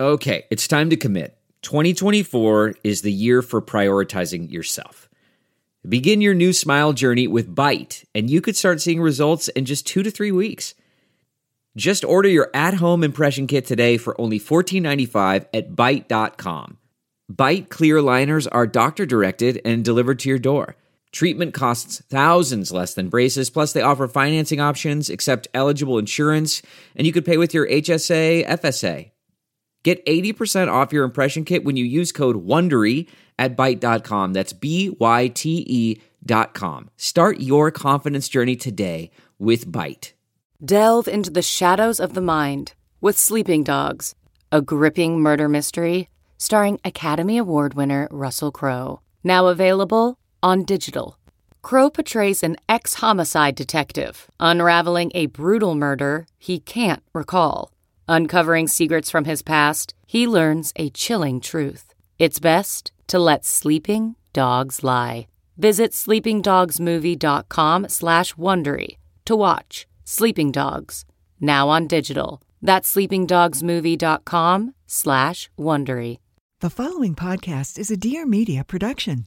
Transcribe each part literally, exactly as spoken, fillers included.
Okay, it's time to commit. twenty twenty-four is the year for prioritizing yourself. Begin your new smile journey with Byte, and you could start seeing results in just two to three weeks. Just order your at-home impression kit today for only fourteen ninety-five at byte dot com. Byte clear aligners are doctor-directed and delivered to your door. Treatment costs thousands less than braces, plus they offer financing options, accept eligible insurance, and you could pay with your H S A, F S A. Get eighty percent off your impression kit when you use code WONDERY at byte dot com. That's B Y T E dot com. Start your confidence journey today with Byte. Delve into the shadows of the mind with Sleeping Dogs, a gripping murder mystery starring Academy Award winner Russell Crowe. Now available on digital. Crowe portrays an ex-homicide detective unraveling a brutal murder he can't recall. Uncovering secrets from his past, he learns a chilling truth. It's best to let sleeping dogs lie. Visit sleepingdogsmovie.com slash Wondery to watch Sleeping Dogs, now on digital. That's sleepingdogsmovie.com slash Wondery. The following podcast is a Dear Media production.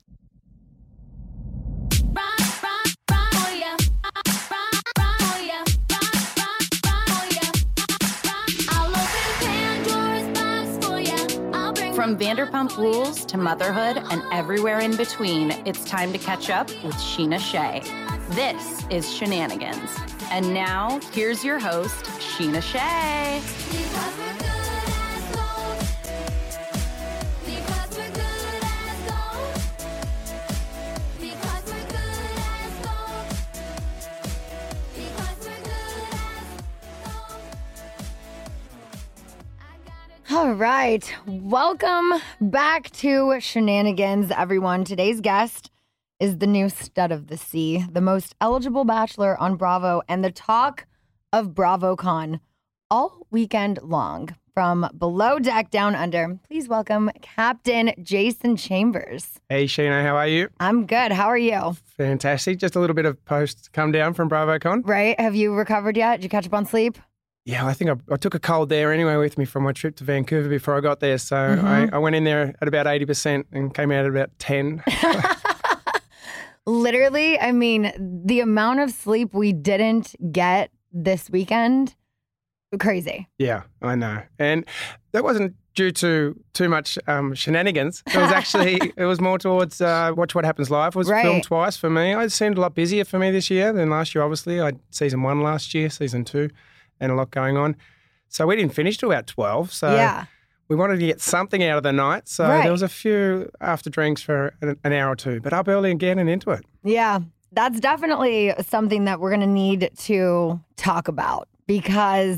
From Vanderpump Rules to motherhood and everywhere in between, it's time to catch up with Scheana Shay. This is Shenanigans. And now, here's your host, Scheana Shay. All right. Welcome back to Shenanigans, everyone. Today's guest is the new stud of the sea, the most eligible bachelor on Bravo, and the talk of BravoCon all weekend long. From below deck down under, please welcome Captain Jason Chambers. Hey, Scheana, how are you? I'm good. How are you? Fantastic. Just a little bit of post come down from BravoCon. Right. Have you recovered yet? Did you catch up on sleep? Yeah, I think I, I took a cold there anyway with me from my trip to Vancouver before I got there. So Mm-hmm. I, I went in there at about eighty percent and came out at about ten. Literally, I mean, the amount of sleep we didn't get this weekend, crazy. Yeah, I know. And that wasn't due to too much um, shenanigans. It was actually, it was more towards uh, Watch What Happens Live. It was Right. filmed twice for me. It seemed a lot busier for me this year than last year, obviously. I had season one last year, season two, and a lot going on. So we didn't finish till about twelve. So Yeah. we wanted to get something out of the night. So Right. there was a few after drinks for an, an hour or two, but up early again and into it. Yeah, that's definitely something that we're going to need to talk about because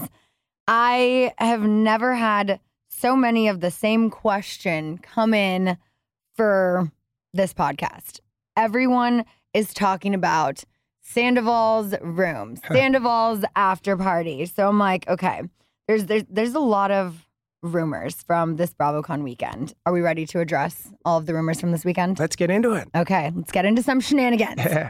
I have never had so many of the same question come in for this podcast. Everyone is talking about Sandoval's room, Sandoval's after party. So I'm like, okay, there's, there's there's a lot of rumors from this BravoCon weekend. Are we ready to address all of the rumors from this weekend? Let's get into it. Okay, let's get into some shenanigans. Yeah.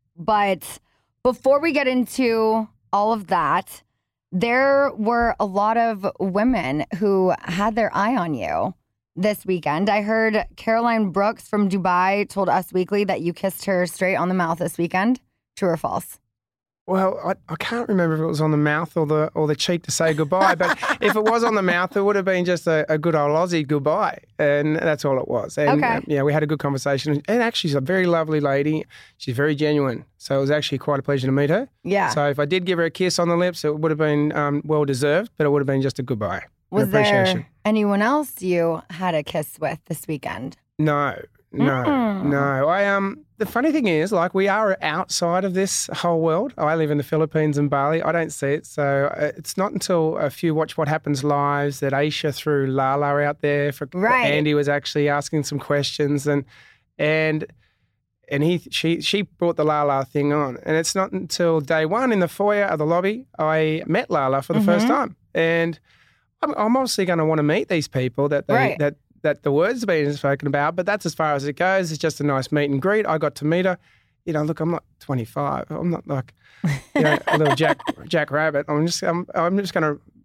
But before we get into all of that, there were a lot of women who had their eye on you this weekend. I heard Caroline Brooks from Dubai told Us Weekly that you kissed her straight on the mouth this weekend. True or false? Well, I, I can't remember if it was on the mouth or the or the cheek to say goodbye, but if it was on the mouth, it would have been just a, a good old Aussie goodbye, and that's all it was. And, Okay. um, yeah, we had a good conversation, and actually she's a very lovely lady. She's very genuine, so it was actually quite a pleasure to meet her. Yeah. So if I did give her a kiss on the lips, it would have been um, well-deserved, but it would have been just a goodbye. Was an appreciation. there anyone else you had a kiss with this weekend? No, no, Mm. no. I um. The funny thing is, like, we are outside of this whole world. I live in the Philippines and Bali. I don't see it, so uh, it's not until a few Watch What Happens lives that Aisha threw Lala out there. For Right. Andy was actually asking some questions, and and and he she she brought the Lala thing on, and it's not until day one in the foyer of the lobby I met Lala for the first Mm-hmm. time, and I'm, I'm obviously going to want to meet these people that they Right. that. that the words have been spoken about, but that's as far as it goes. It's just a nice meet and greet. I got to meet her. You know, look, I'm not twenty-five. I'm not like, you know, a little Jack Jack Rabbit. I'm just I'm, I'm just going to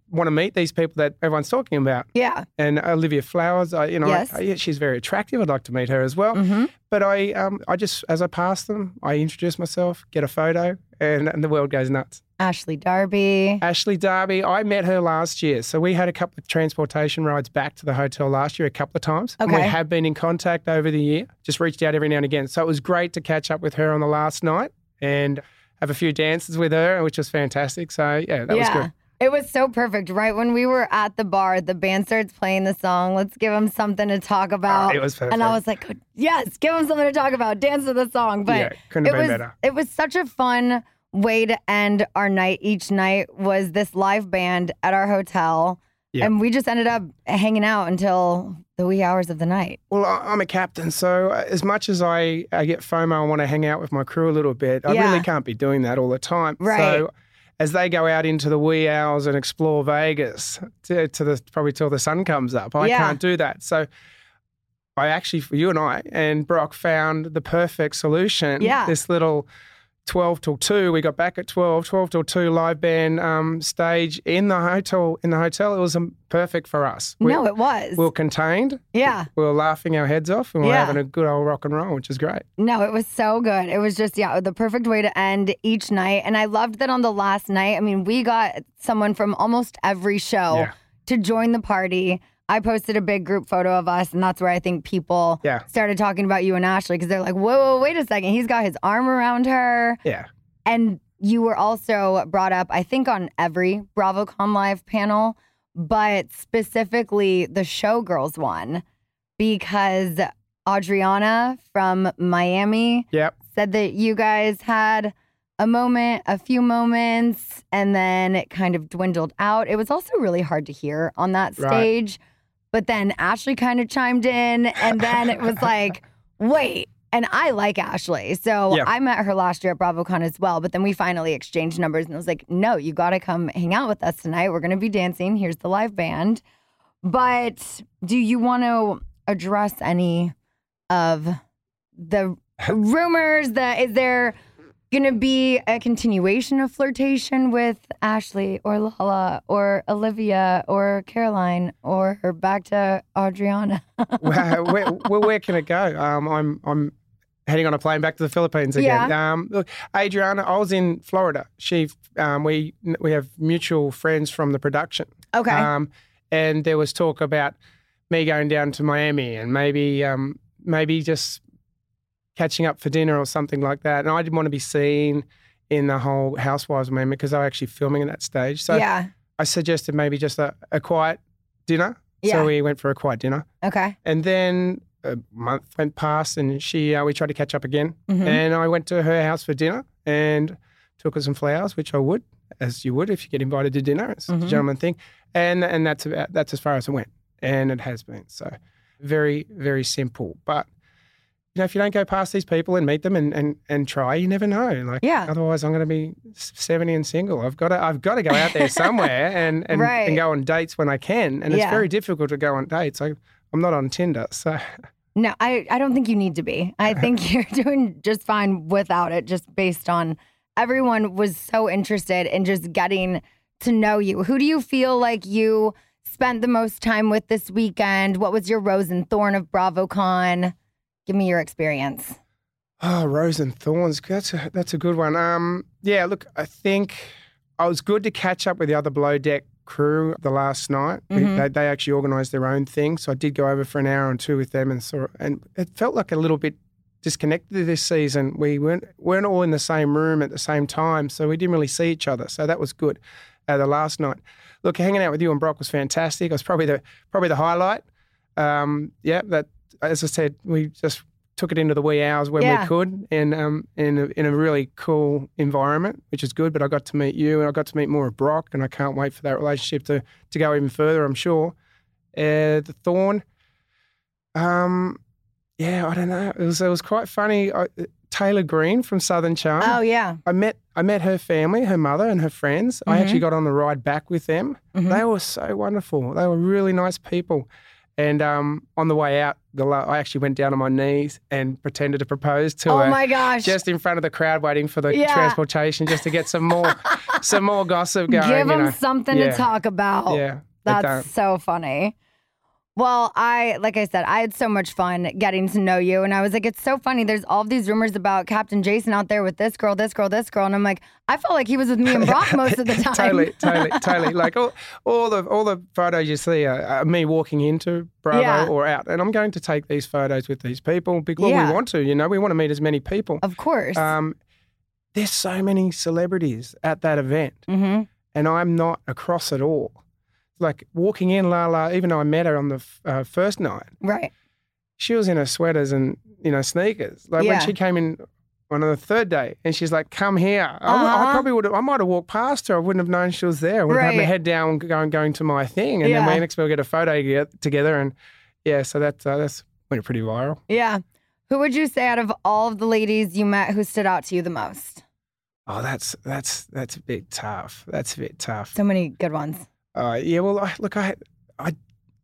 want to meet these people that everyone's talking about. Yeah. And Olivia Flowers, I, you know, Yes. I, yeah, she's very attractive. I'd like to meet her as well. Mm-hmm. But I, um, I just, as I pass them, I introduce myself, get a photo, and, and the world goes nuts. Ashley Darby. Ashley Darby, I met her last year. So we had a couple of transportation rides back to the hotel last year a couple of times. And we Okay. have been in contact over the year, just reached out every now and again. So it was great to catch up with her on the last night and have a few dances with her, which was fantastic. So, yeah, that yeah. was good. It was so perfect. Right when we were at the bar, the band starts playing the song, Let's Give Them Something to Talk About. Oh, it was perfect. And I was like, yes, give them something to talk about. Dance to the song. But Yeah, couldn't it have been was, better. It was such a fun way to end our night. Each night was this live band at our hotel. Yeah. And we just ended up hanging out until the wee hours of the night. Well, I- I'm a captain, so as much as I, I get FOMO, I want to hang out with my crew a little bit. I Yeah. really can't be doing that all the time. Right. So as they go out into the wee hours and explore Vegas to, to the probably till the sun comes up, I Yeah. can't do that. So I actually, for you and I and Brock, found the perfect solution. Yeah. This little twelve till two. We got back at twelve, twelve till two live band um, stage in the hotel. In the hotel, it was um, perfect for us. We, no, it was. we were contained. yeah. We were laughing our heads off and we were Yeah. having a good old rock and roll, which is great. No, it was so good. It was just, yeah, the perfect way to end each night. And I loved that on the last night, I mean, we got someone from almost every show Yeah. to join the party. I posted a big group photo of us, and that's where I think people Yeah. started talking about you and Ashley because they're like, whoa, whoa, wait a second. He's got his arm around her. Yeah. And you were also brought up, I think, on every BravoCon Live panel, but specifically the Showgirls one, because Adriana from Miami Yep. said that you guys had a moment, a few moments, and then it kind of dwindled out. It was also really hard to hear on that Right. stage. But then Ashley kind of chimed in, and then it was like, wait. And I like Ashley. So Yeah. I met her last year at BravoCon as well. But then we finally exchanged numbers, and I was like, no, you got to come hang out with us tonight. We're going to be dancing. Here's the live band. But do you want to address any of the rumors that is there going to be a continuation of flirtation with Ashley or Lala or Olivia or Caroline or back to Adriana? where, where, where, where can it go? Um, I'm I'm heading on a plane back to the Philippines again. Um, look, Adriana, I was in Florida. She, um, we we have mutual friends from the production. Okay. Um, and there was talk about me going down to Miami and maybe um, maybe just catching up for dinner or something like that. And I didn't want to be seen in the whole Housewives moment because they were actually filming at that stage. So yeah. I suggested maybe just a, a quiet dinner. Yeah. So we went for a quiet dinner. Okay. And then a month went past and she uh, we tried to catch up again. Mhm. And I went to her house for dinner and took her some flowers, which I would, as you would if you get invited to dinner. It's Mhm. a gentleman thing. And and that's about that's as far as it went. And it has been. So very, very simple. But you know, if you don't go past these people and meet them and, and, and try, you never know. Like, Yeah. otherwise, I'm going to be seventy and single. I've got to, I've got to go out there somewhere and and, Right. and go on dates when I can. And it's Yeah. very difficult to go on dates. I, I'm not on Tinder, so No, I, I don't think you need to be. I think you're doing just fine without it, just based on everyone was so interested in just getting to know you. Who do you feel like you spent the most time with this weekend? What was your rose and thorn of BravoCon? Give me your experience. oh, Rose and Thorns. That's a that's a good one. Um, yeah. Look, I think I was good to catch up with the other Below Deck crew the last night. We- Mhm. they, they actually organised their own thing, so I did go over for an hour or two with them and saw. And it felt like a little bit disconnected this season. We weren't weren't all in the same room at the same time, so we didn't really see each other. So that was good. Uh, the last night, look, hanging out with you and Brock was fantastic. It was probably the probably the highlight. Um, yeah, that as I said, we just took it into the wee hours when Yeah. we could, and um, in a, in a really cool environment, which is good. But I got to meet you, and I got to meet more of Brock, and I can't wait for that relationship to to go even further. I'm sure. Uh, the Thorn, um, yeah, I don't know. It was it was quite funny. I, Taylor Green from Southern Charm. Oh, yeah. I met I met her family, her mother and her friends. I Mhm. actually got on the ride back with them. Mhm. They were so wonderful. They were really nice people. And um, on the way out, the la- I actually went down on my knees and pretended to propose to Oh her. my gosh. Just in front of the crowd waiting for the Yeah. transportation just to get some more some more gossip going. Give you them know. something Yeah. to talk about. Yeah. but That's don't. so funny. Well, I, like I said, I had so much fun getting to know you. And I was like, it's so funny. There's all these rumors about Captain Jason out there with this girl, this girl, this girl. And I'm like, I felt like he was with me and Brock most of the time. Totally, totally, totally. Like all, all the all the photos you see are, are me walking into Bravo Yeah. or out, and I'm going to take these photos with these people because Yeah. we want to. You know, we want to meet as many people. Of course. Um, there's so many celebrities at that event, mm-hmm. and I'm not across at all. Like walking in, Lala, even though I met her on the f- uh, first night, Right. she was in her sweaters and, you know, sneakers. Like Yeah. when she came in on the third day and she's like, come here. I, w- Uh-huh. I probably would have, I might have walked past her. I wouldn't have known she was there. I would have had my Right. head down going, going to my thing. And Yeah. then we Expo get a photo get, together. And yeah, so that, uh, that's went pretty viral. Yeah. Who would you say out of all of the ladies you met who stood out to you the most? Oh, that's, that's, that's a bit tough. That's a bit tough. So many good ones. Uh, yeah, well, I, look, I, I,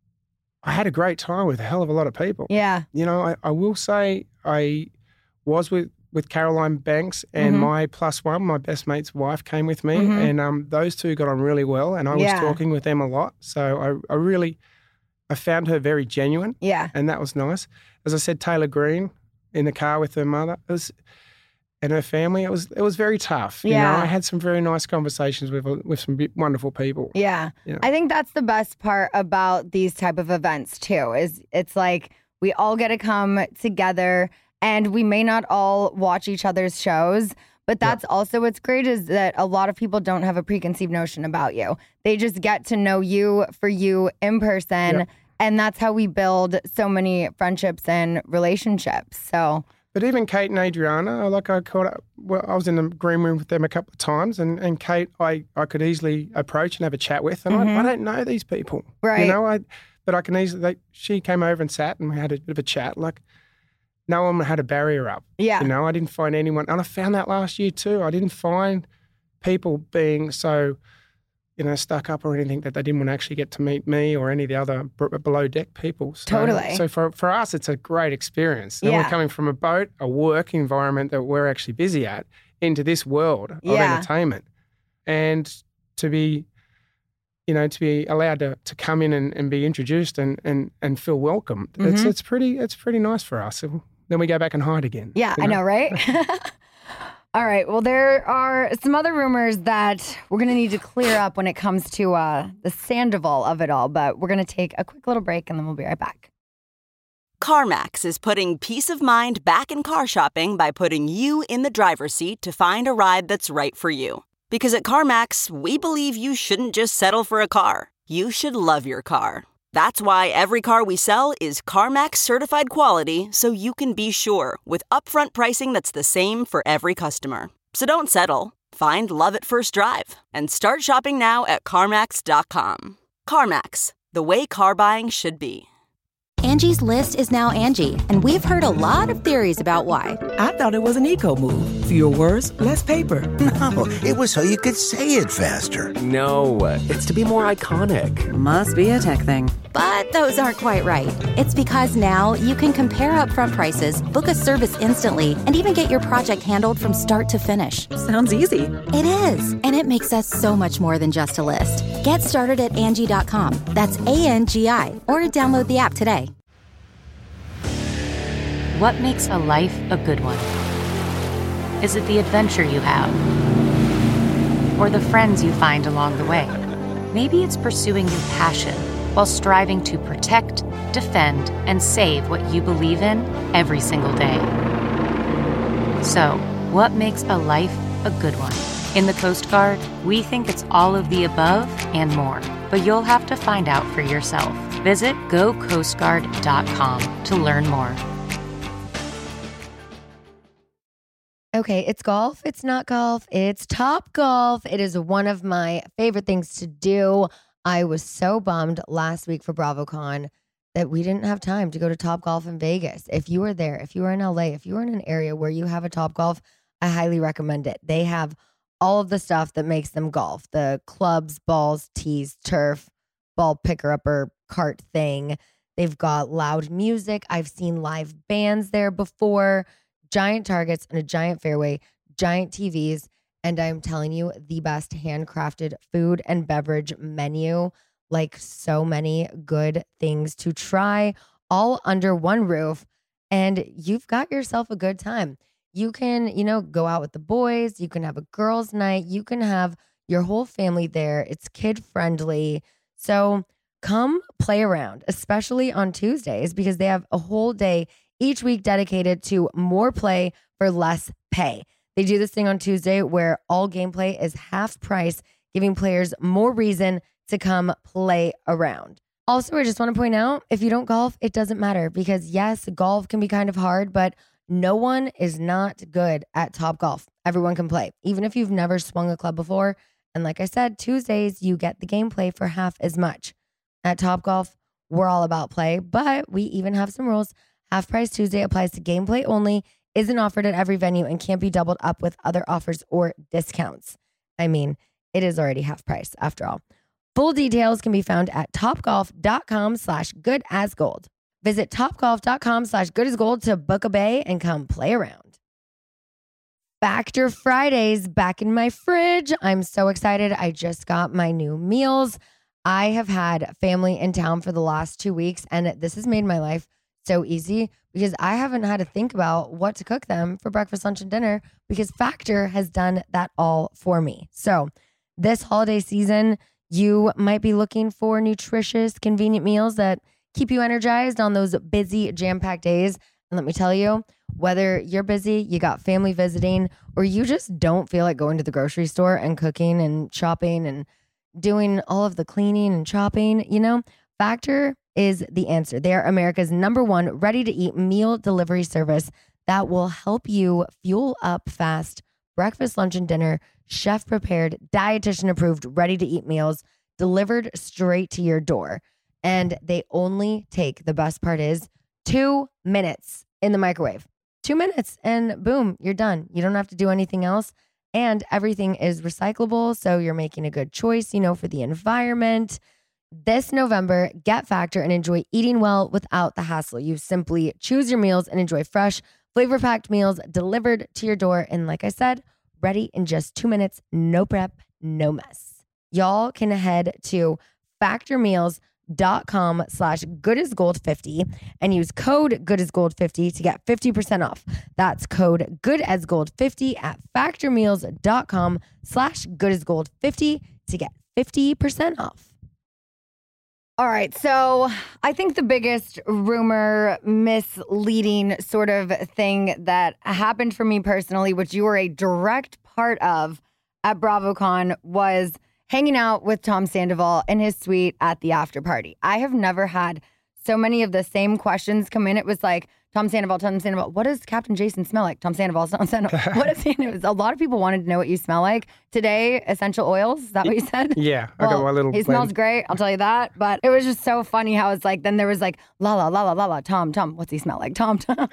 I had a great time with a hell of a lot of people. Yeah. You know, I, I will say I was with, with Caroline Banks and Mhm. my plus one, my best mate's wife came with me, Mhm. and um, those two got on really well, and I was Yeah. talking with them a lot. So I, I really, I found her very genuine, Yeah. and that was nice. As I said, Taylor Green in the car with her mother, it was, and her family, it was it was very tough. You Yeah. know, I had some very nice conversations with with some bi- wonderful people. Yeah. You know. I think that's the best part about these type of events too, is it's like we all get to come together and we may not all watch each other's shows, but that's also what's great is that a lot of people don't have a preconceived notion about you. They just get to know you for you in person. Yep. And that's how we build so many friendships and relationships. So But even Kate and Adriana, like I caught up, well, I was in the green room with them a couple of times, and, and Kate, I, I could easily approach and have a chat with, and I, I don't know these people, Right. You know, I, but I can easily. They, she came over and sat, and we had a bit of a chat. Like, no one had a barrier up. yeah. You know, I didn't find anyone, and I found that last year too. I didn't find people being so, you know, stuck up or anything that they didn't want to actually get to meet me or any of the other b- below deck people. So, Totally. So for for us, it's a great experience. And Yeah. we're coming from a boat, a work environment that we're actually busy at, into this world of Yeah. entertainment, and to be, you know, to be allowed to, to come in and, and be introduced and and, and feel welcomed. It's Mhm. it's pretty it's pretty nice for us. Then we go back and hide again. Yeah, you I know, right? All right. Well, there are some other rumors that we're going to need to clear up when it comes to uh, the Sandoval of it all, but we're going to take a quick little break and then we'll be right back. CarMax is putting peace of mind back in car shopping by putting you in the driver's seat to find a ride that's right for you. Because at CarMax, we believe you shouldn't just settle for a car. You should love your car. That's why every car we sell is CarMax certified quality, so you can be sure with upfront pricing that's the same for every customer. So don't settle. Find love at first drive and start shopping now at CarMax dot com. CarMax, the way car buying should be. Angie's List is now Angie, and we've heard a lot of theories about why. I thought it was an eco move. Fewer words, less paper. No, it was so you could say it faster. No, it's to be more iconic. Must be a tech thing. But those aren't quite right. It's because now you can compare upfront prices, book a service instantly, and even get your project handled from start to finish. Sounds easy. It is, and it makes us so much more than just a list. Get started at Angie dot com. That's A N G I, or download the app today. What makes a life a good one? Is it the adventure you have? Or the friends you find along the way? Maybe it's pursuing your passion while striving to protect, defend, and save what you believe in every single day. So, what makes a life a good one? In the Coast Guard, we think it's all of the above and more, but you'll have to find out for yourself. Visit go coast guard dot com to learn more. Okay, it's golf. It's not golf. It's Top Golf. It is one of my favorite things to do. I was so bummed last week for BravoCon that we didn't have time to go to Top Golf in Vegas. If you are there, if you are in L A, if you are in an area where you have a Top Golf, I highly recommend it. They have all of the stuff that makes them golf. The clubs, balls, tees, turf, ball picker-upper cart thing. They've got loud music. I've seen live bands there before, giant targets and a giant fairway, giant T Vs. And I'm telling you, the best handcrafted food and beverage menu, like so many good things to try all under one roof. And you've got yourself a good time. You can, you know, go out with the boys. You can have a girls' night. You can have your whole family there. It's kid friendly. So come play around, especially on Tuesdays, because they have a whole day each week dedicated to more play for less pay. They do this thing on Tuesday where all gameplay is half price, giving players more reason to come play around. Also, I just want to point out, if you don't golf, it doesn't matter because yes, golf can be kind of hard, but no one is not good at Topgolf. Everyone can play, even if you've never swung a club before. And like I said, Tuesdays, you get the gameplay for half as much. At Topgolf, we're all about play, but we even have some rules. Half Price Tuesday applies to gameplay only, isn't offered at every venue, and can't be doubled up with other offers or discounts. I mean, it is already half price after all. Full details can be found at topgolf.com slash good as gold. Visit topgolf.com slash good as gold to book a bay and come play around. Factor Fridays back in my fridge. I'm so excited. I just got my new meals. I have had family in town for the last two weeks, and this has made my life so easy because I haven't had to think about what to cook them for breakfast, lunch, and dinner because Factor has done that all for me. So this holiday season, you might be looking for nutritious, convenient meals that keep you energized on those busy, jam-packed days. And let me tell you, whether you're busy, you got family visiting, or you just don't feel like going to the grocery store and cooking and shopping and doing all of the cleaning and chopping, you know, Factor is the answer. They are America's number one ready-to-eat meal delivery service that will help you fuel up fast breakfast, lunch, and dinner, chef-prepared, dietitian-approved, ready-to-eat meals delivered straight to your door. And they only take, the best part is, two minutes in the microwave. Two minutes and boom, you're done. You don't have to do anything else. And everything is recyclable, so you're making a good choice, you know, for the environment. This November, get Factor and enjoy eating well without the hassle. You simply choose your meals and enjoy fresh, flavor-packed meals delivered to your door. And like I said, ready in just two minutes, no prep, no mess. Y'all can head to factormeals.com slash goodasgold50 and use code goodasgold50 to get fifty percent off. That's code goodasgold50 at factormeals.com slash goodasgold50 to get fifty percent off. All right, so I think the biggest rumor, misleading sort of thing that happened for me personally, which you were a direct part of at BravoCon, was hanging out with Tom Sandoval in his suite at the after party. I have never had so many of the same questions come in. It was like, Tom Sandoval, Tom Sandoval, what does Captain Jason smell like? Tom Sandoval, Tom Sandoval. What is he? It was, a lot of people wanted to know what you smell like. Today, essential oils, is that what you said? Yeah, I well, got my little He blend. smells great, I'll tell you that. But it was just so funny how it's like, then there was like, la la la la la la, Tom, Tom, what's he smell like? Tom, Tom.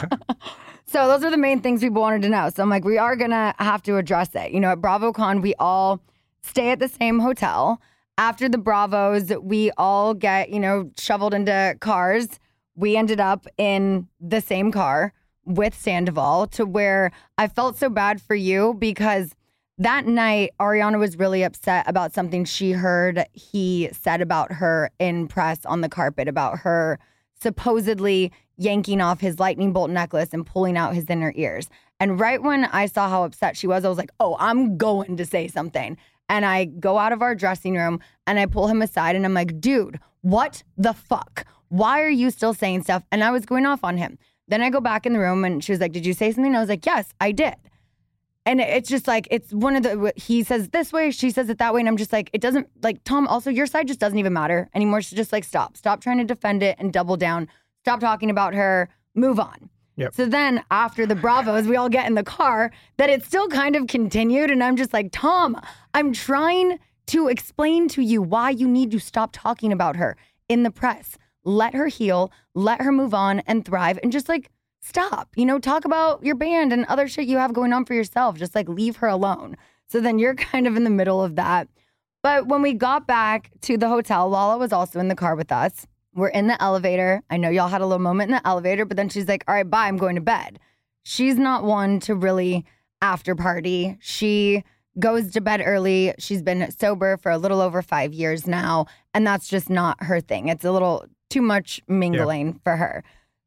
So those are the main things people wanted to know. So I'm like, we are going to have to address it. You know, at BravoCon, we all stay at the same hotel. After the Bravos, we all get, you know, shoveled into cars. We ended up in the same car with Sandoval, to where I felt so bad for you because that night, Ariana was really upset about something she heard he said about her in press on the carpet, about her supposedly yanking off his lightning bolt necklace and pulling out his inner ears. And right when I saw how upset she was, I was like, oh, I'm going to say something. And I go out of our dressing room and I pull him aside and I'm like, dude, what the fuck? Why are you still saying stuff? And I was going off on him. Then I go back in the room and she was like, did you say something? I was like, yes, I did. And it's just like, it's one of the, he says this way, she says it that way. And I'm just like, it doesn't, like, Tom, also your side just doesn't even matter anymore. So just like, stop, stop trying to defend it and double down. Stop talking about her, move on. Yep. So then after the Bravos, we all get in the car, that it still kind of continued. And I'm just like, Tom, I'm trying to explain to you why you need to stop talking about her in the press. Let her heal, let her move on and thrive, and just like stop, you know, talk about your band and other shit you have going on for yourself. Just like leave her alone. So then you're kind of in the middle of that. But when we got back to the hotel, Lala was also in the car with us. We're in the elevator. I know y'all had a little moment in the elevator, but then she's like, all right, bye, I'm going to bed. She's not one to really after party. She goes to bed early. She's been sober for a little over five years now, and that's just not her thing. It's a little too much mingling yeah. for her.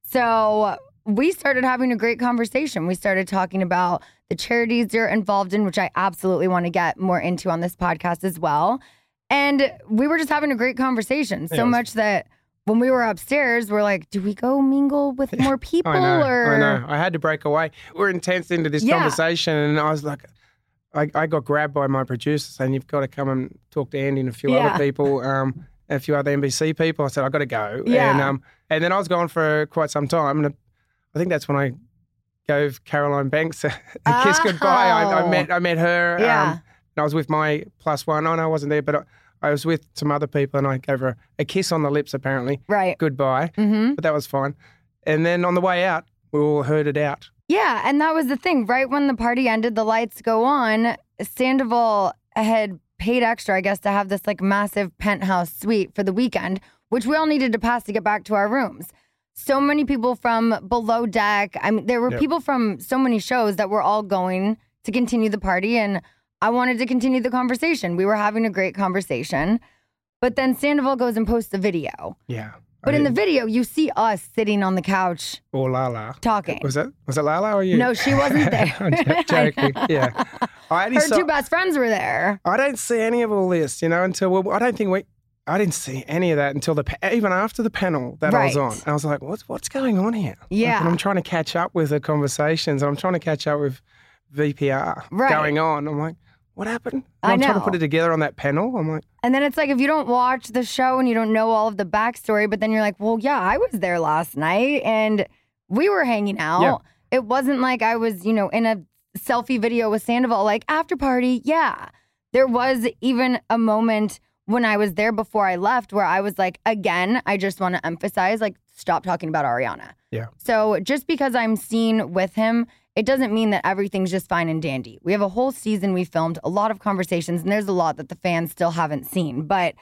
So we started having a great conversation. We started talking about the charities you're involved in, which I absolutely want to get more into on this podcast as well. And we were just having a great conversation, so was- much that when we were upstairs, we're like, do we go mingle with more people? I know, or I know. I had to break away. We're intense into this Yeah. conversation, and I was like, I, I got grabbed by my producer saying, you've got to come and talk to Andy and a few Yeah. other people, um, and a few other N B C people. I said, I've got to go. Yeah. And, um, and then I was gone for quite some time. And I think that's when I gave Caroline Banks a, a kiss Oh. goodbye. I, I met I met her. Yeah. Um, and I was with my plus one. Oh, no, I wasn't there, but I, I was with some other people, and I gave her a kiss on the lips, apparently. Right. Goodbye. Mm-hmm. But that was fine. And then on the way out, we all herded out. Yeah, and that was the thing. Right when the party ended, the lights go on. Sandoval had paid extra, I guess, to have this like massive penthouse suite for the weekend, which we all needed to pass to get back to our rooms. So many people from below deck. I mean, there were Yep. people from so many shows that were all going to continue the party, and I wanted to continue the conversation. We were having a great conversation. But then Sandoval goes and posts a video. Yeah. But I in the didn't- video, you see us sitting on the couch Or Lala. talking. Was it was it Lala or you? No, she wasn't there. I'm j- joking. Yeah. I only Her saw- two best friends were there. I don't see any of all this, you know, until well, I don't think we. I didn't see any of that until the pa- even after the panel that I was Right. on. I was like, what's what's going on here? Like, Yeah. and I'm trying to catch up with the conversations. And I'm trying to catch up with V P R Right. going on. I'm like, what happened? And I I'm trying to know. put it together on that panel. I'm like, And then it's like if you don't watch the show and you don't know all of the backstory, but then you're like, well, yeah, I was there last night and we were hanging out. Yeah. It wasn't like I was, you know, in a selfie video with Sandoval, like after party. Yeah. There was even a moment when I was there before I left where I was like, again, I just want to emphasize, like, stop talking about Ariana. yeah. So just because I'm seen with him, it doesn't mean that everything's just fine and dandy. We have a whole season we filmed, a lot of conversations, and there's a lot that the fans still haven't seen. But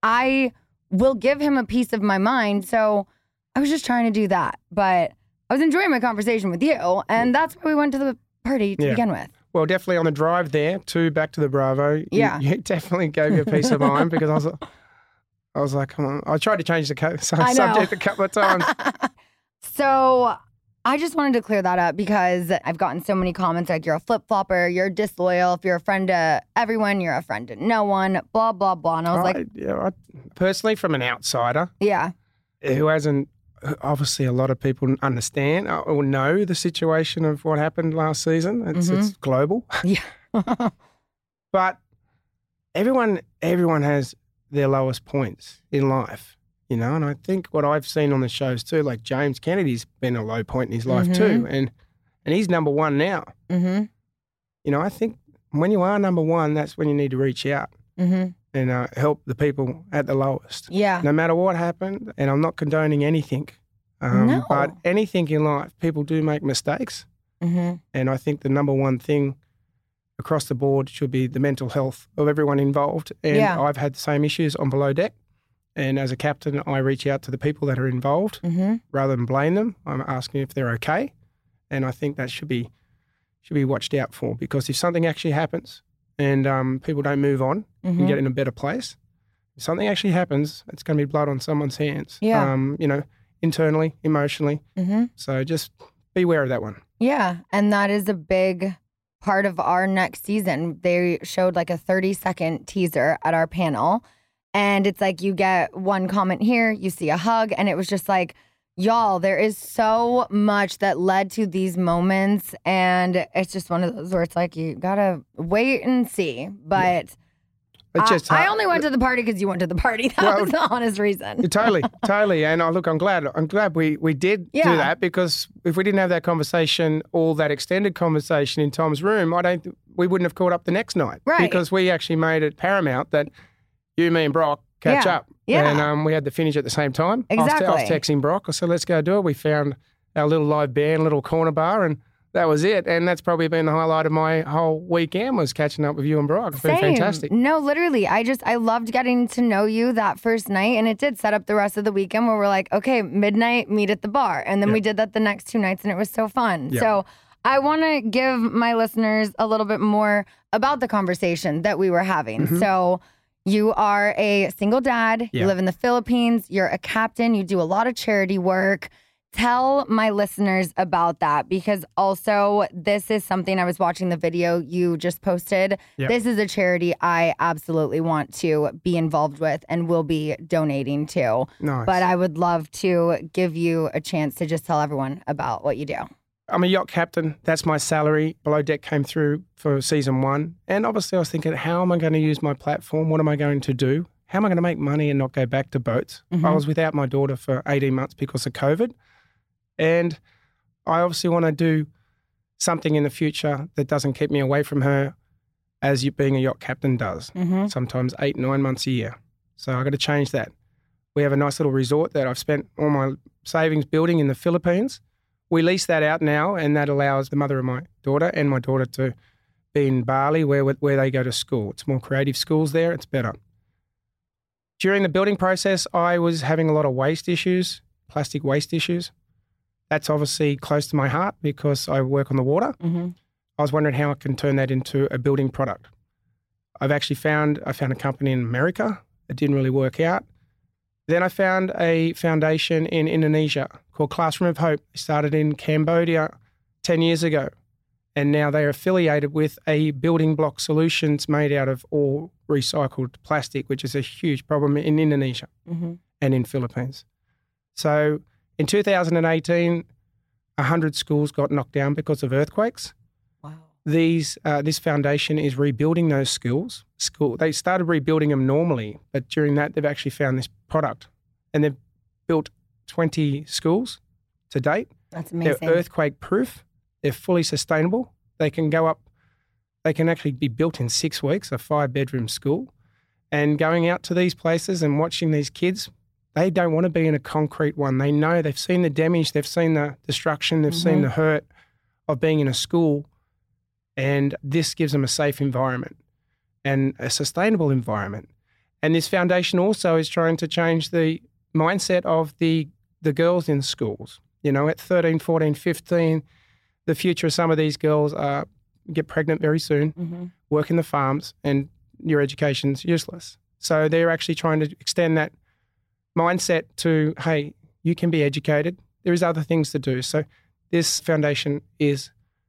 I will give him a piece of my mind. So I was just trying to do that. But I was enjoying my conversation with you, and that's why we went to the party to Yeah. begin with. Well, definitely on the drive there to back to the Bravo. you- Yeah. You, definitely gave me a peace of mind because I was, I was like, come on. I tried to change the co- su- I know. subject a couple of times. So I just wanted to clear that up because I've gotten so many comments like, you're a flip-flopper, you're disloyal, if you're a friend to everyone, you're a friend to no one, blah, blah, blah. And I was I, like, yeah, I, personally, from an outsider yeah, who hasn't, obviously, a lot of people understand uh, or know the situation of what happened last season. It's, Mhm. it's global, yeah. but everyone, everyone has their lowest points in life, you know. And I think what I've seen on the shows too, like James Kennedy's been a low point in his life too, and and he's number one now. Mm-hmm. You know, I think when you are number one, that's when you need to reach out Mm-hmm. and uh, help the people at the lowest. Yeah. No matter what happened, and I'm not condoning anything, um, No. but anything in life, people do make mistakes. Mm-hmm. And I think the number one thing across the board should be the mental health of everyone involved. And Yeah. I've had the same issues on Below Deck. And as a captain, I reach out to the people that are involved Mm-hmm. rather than blame them. I'm asking if they're okay. And I think that should be should be watched out for, because if something actually happens and um, people don't move on Mhm. and get in a better place, if something actually happens, it's going to be blood on someone's hands. Yeah. Um, you know, internally, emotionally. Mm-hmm. So just beware of that one. Yeah. And that is a big part of our next season. They showed like a thirty second teaser at our panel. And it's like you get one comment here, you see a hug, and it was just like, y'all, there is so much that led to these moments. And it's just one of those where it's like, you gotta wait and see. But It's I, just I hard. only went to the party because you went to the party. That Well, was the honest reason. totally, totally. And I look, I'm glad. I'm glad we we did Yeah. do that, because if we didn't have that conversation, all that extended conversation in Tom's room, I don't. We wouldn't have caught up the next night, Right. Because we actually made it paramount that you, me, and Brock catch Yeah. up. Yeah. And um, we had the finish at the same time. I was, I was Exactly. texting Brock. I said, let's go do it. We found our little live band, little corner bar, and that was it. And that's probably been the highlight of my whole weekend was catching up with you and Brock. It's been Same. fantastic. No, literally. I just, I loved getting to know you that first night. And it did set up the rest of the weekend where we're like, okay, midnight, meet at the bar. And then Yeah. we did that the next two nights and it was so fun. Yeah. So I want to give my listeners a little bit more about the conversation that we were having. Mhm. So you are a single dad. Yeah. You live in the Philippines. You're a captain. You do a lot of charity work. Tell my listeners about that because also this is something I was watching the video you just posted. Yep. This is a charity I absolutely want to be involved with and will be donating to. Nice. But I would love to give you a chance to just tell everyone about what you do. I'm a yacht captain. That's my salary. Below Deck came through for season one. And obviously I was thinking, how am I going to use my platform? What am I going to do? How am I going to make money and not go back to boats? Mhm. I was without my daughter for eighteen months because of COVID. And I obviously want to do something in the future that doesn't keep me away from her as you being a yacht captain does. Mhm. Sometimes eight, nine months a year. So I got to change that. We have a nice little resort that I've spent all my savings building in the Philippines. We lease that out now, and that allows the mother of my daughter and my daughter to be in Bali where, where they go to school. It's more creative schools there. It's better. During the building process, I was having a lot of waste issues, plastic waste issues. That's obviously close to my heart because I work on the water. Mm-hmm. I was wondering how I can turn that into a building product. I've actually found, I found a company in America. It didn't really work out. Then I found a foundation in Indonesia called Classroom of Hope. They started in Cambodia ten years ago. And now they are affiliated with a building block solutions made out of all recycled plastic, which is a huge problem in Indonesia Mm-hmm. and in Philippines. So in two thousand eighteen, one hundred schools got knocked down because of earthquakes. Wow. These, uh, this foundation is rebuilding those schools. School. They started rebuilding them normally, but during that, they've actually found this product. And they've built twenty schools to date. That's amazing. They're earthquake-proof. They're fully sustainable. They can go up, they can actually be built in six weeks, a five-bedroom school. And going out to these places and watching these kids, they don't want to be in a concrete one. They know, they've seen the damage, they've seen the destruction, they've Mm-hmm. seen the hurt of being in a school. And this gives them a safe environment and a sustainable environment. And this foundation also is trying to change the mindset of the, the girls in schools. You know, at thirteen, fourteen, fifteen, the future of some of these girls are get pregnant very soon, Mm-hmm. work in the farms, and your education's useless. So they're actually trying to extend that mindset to, hey, you can be educated. There is other things to do. So this foundation is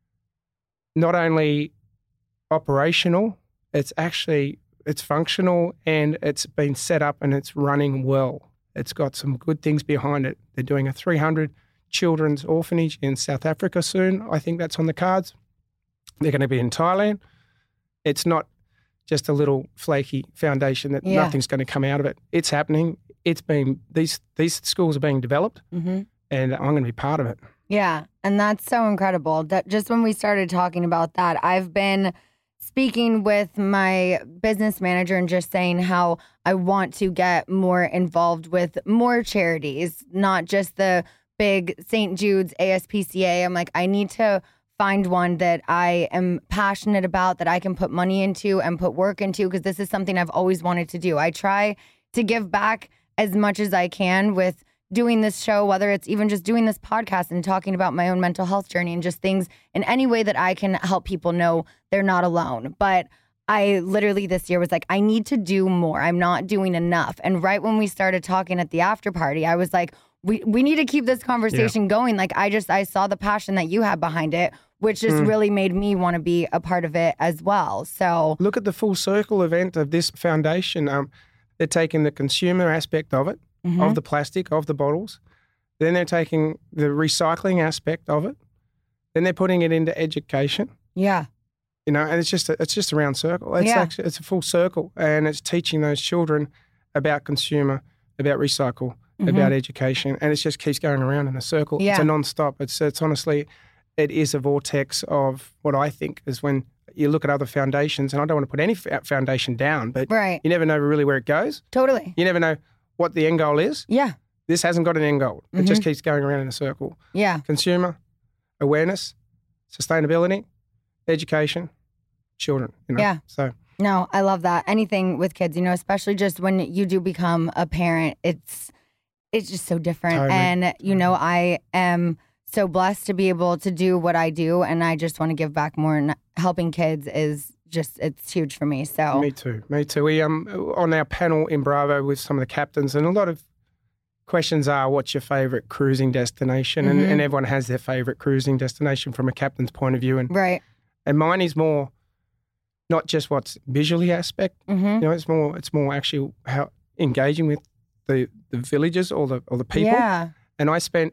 not only operational, it's actually, it's functional and it's been set up and it's running well. It's got some good things behind it. They're doing a three hundred children's orphanage in South Africa soon. I think that's on the cards. They're going to be in Thailand. It's not just a little flaky foundation that Yeah. nothing's going to come out of it. It's happening. It's been, these, these schools are being developed Mm-hmm. and I'm going to be part of it. Yeah, and that's so incredible. That just when we started talking about that, I've been speaking with my business manager and just saying how I want to get more involved with more charities, not just the big Saint Jude's, A S P C A. I'm like, I need to find one that I am passionate about, that I can put money into and put work into, because this is something I've always wanted to do. I try to give back as much as I can with doing this show, whether it's even just doing this podcast and talking about my own mental health journey and just things in any way that I can help people know they're not alone. But I literally this year was like, I need to do more. I'm not doing enough. And right when we started talking at the after party, I was like, we, we need to keep this conversation going. Like, I just, I saw the passion that you had behind it, which just Mm. really made me want to be a part of it as well. So Look at the full circle event of this foundation. Um, they're taking the consumer aspect of it, Mhm. of the plastic, of the bottles. Then they're taking the recycling aspect of it. Then they're putting it into education. yeah, You know, and it's just a, it's just a round circle. It's Yeah. actually, it's a full circle, and it's teaching those children about consumer, about recycle, Mhm. about education, and it just keeps going around in a circle. Yeah. It's a non-stop. It's it's honestly, it is a vortex of what I think is when you look at other foundations, and I don't want to put any fa- foundation down, but right. you never know really where it goes. Totally. You never know what the end goal is. Yeah. This hasn't got an end goal. It Mhm. just keeps going around in a circle. Yeah. Consumer awareness, sustainability, education, children. You know? Yeah. So no, I love that. Anything with kids, you know, especially just when you do become a parent, it's it's just so different. Totally. And you know, I am so blessed to be able to do what I do, and I just want to give back more. And helping kids is just it's huge for me. So me too, me too. We um on our panel in Bravo with some of the captains, and a lot of questions are, what's your favourite cruising destination? Mm-hmm. And, and everyone has their favourite cruising destination from a captain's point of view. And right. And mine is more not just what's visually aspect. Mm-hmm. You know, it's more it's more actually how engaging with the the villagers or the or the people. Yeah. And I spent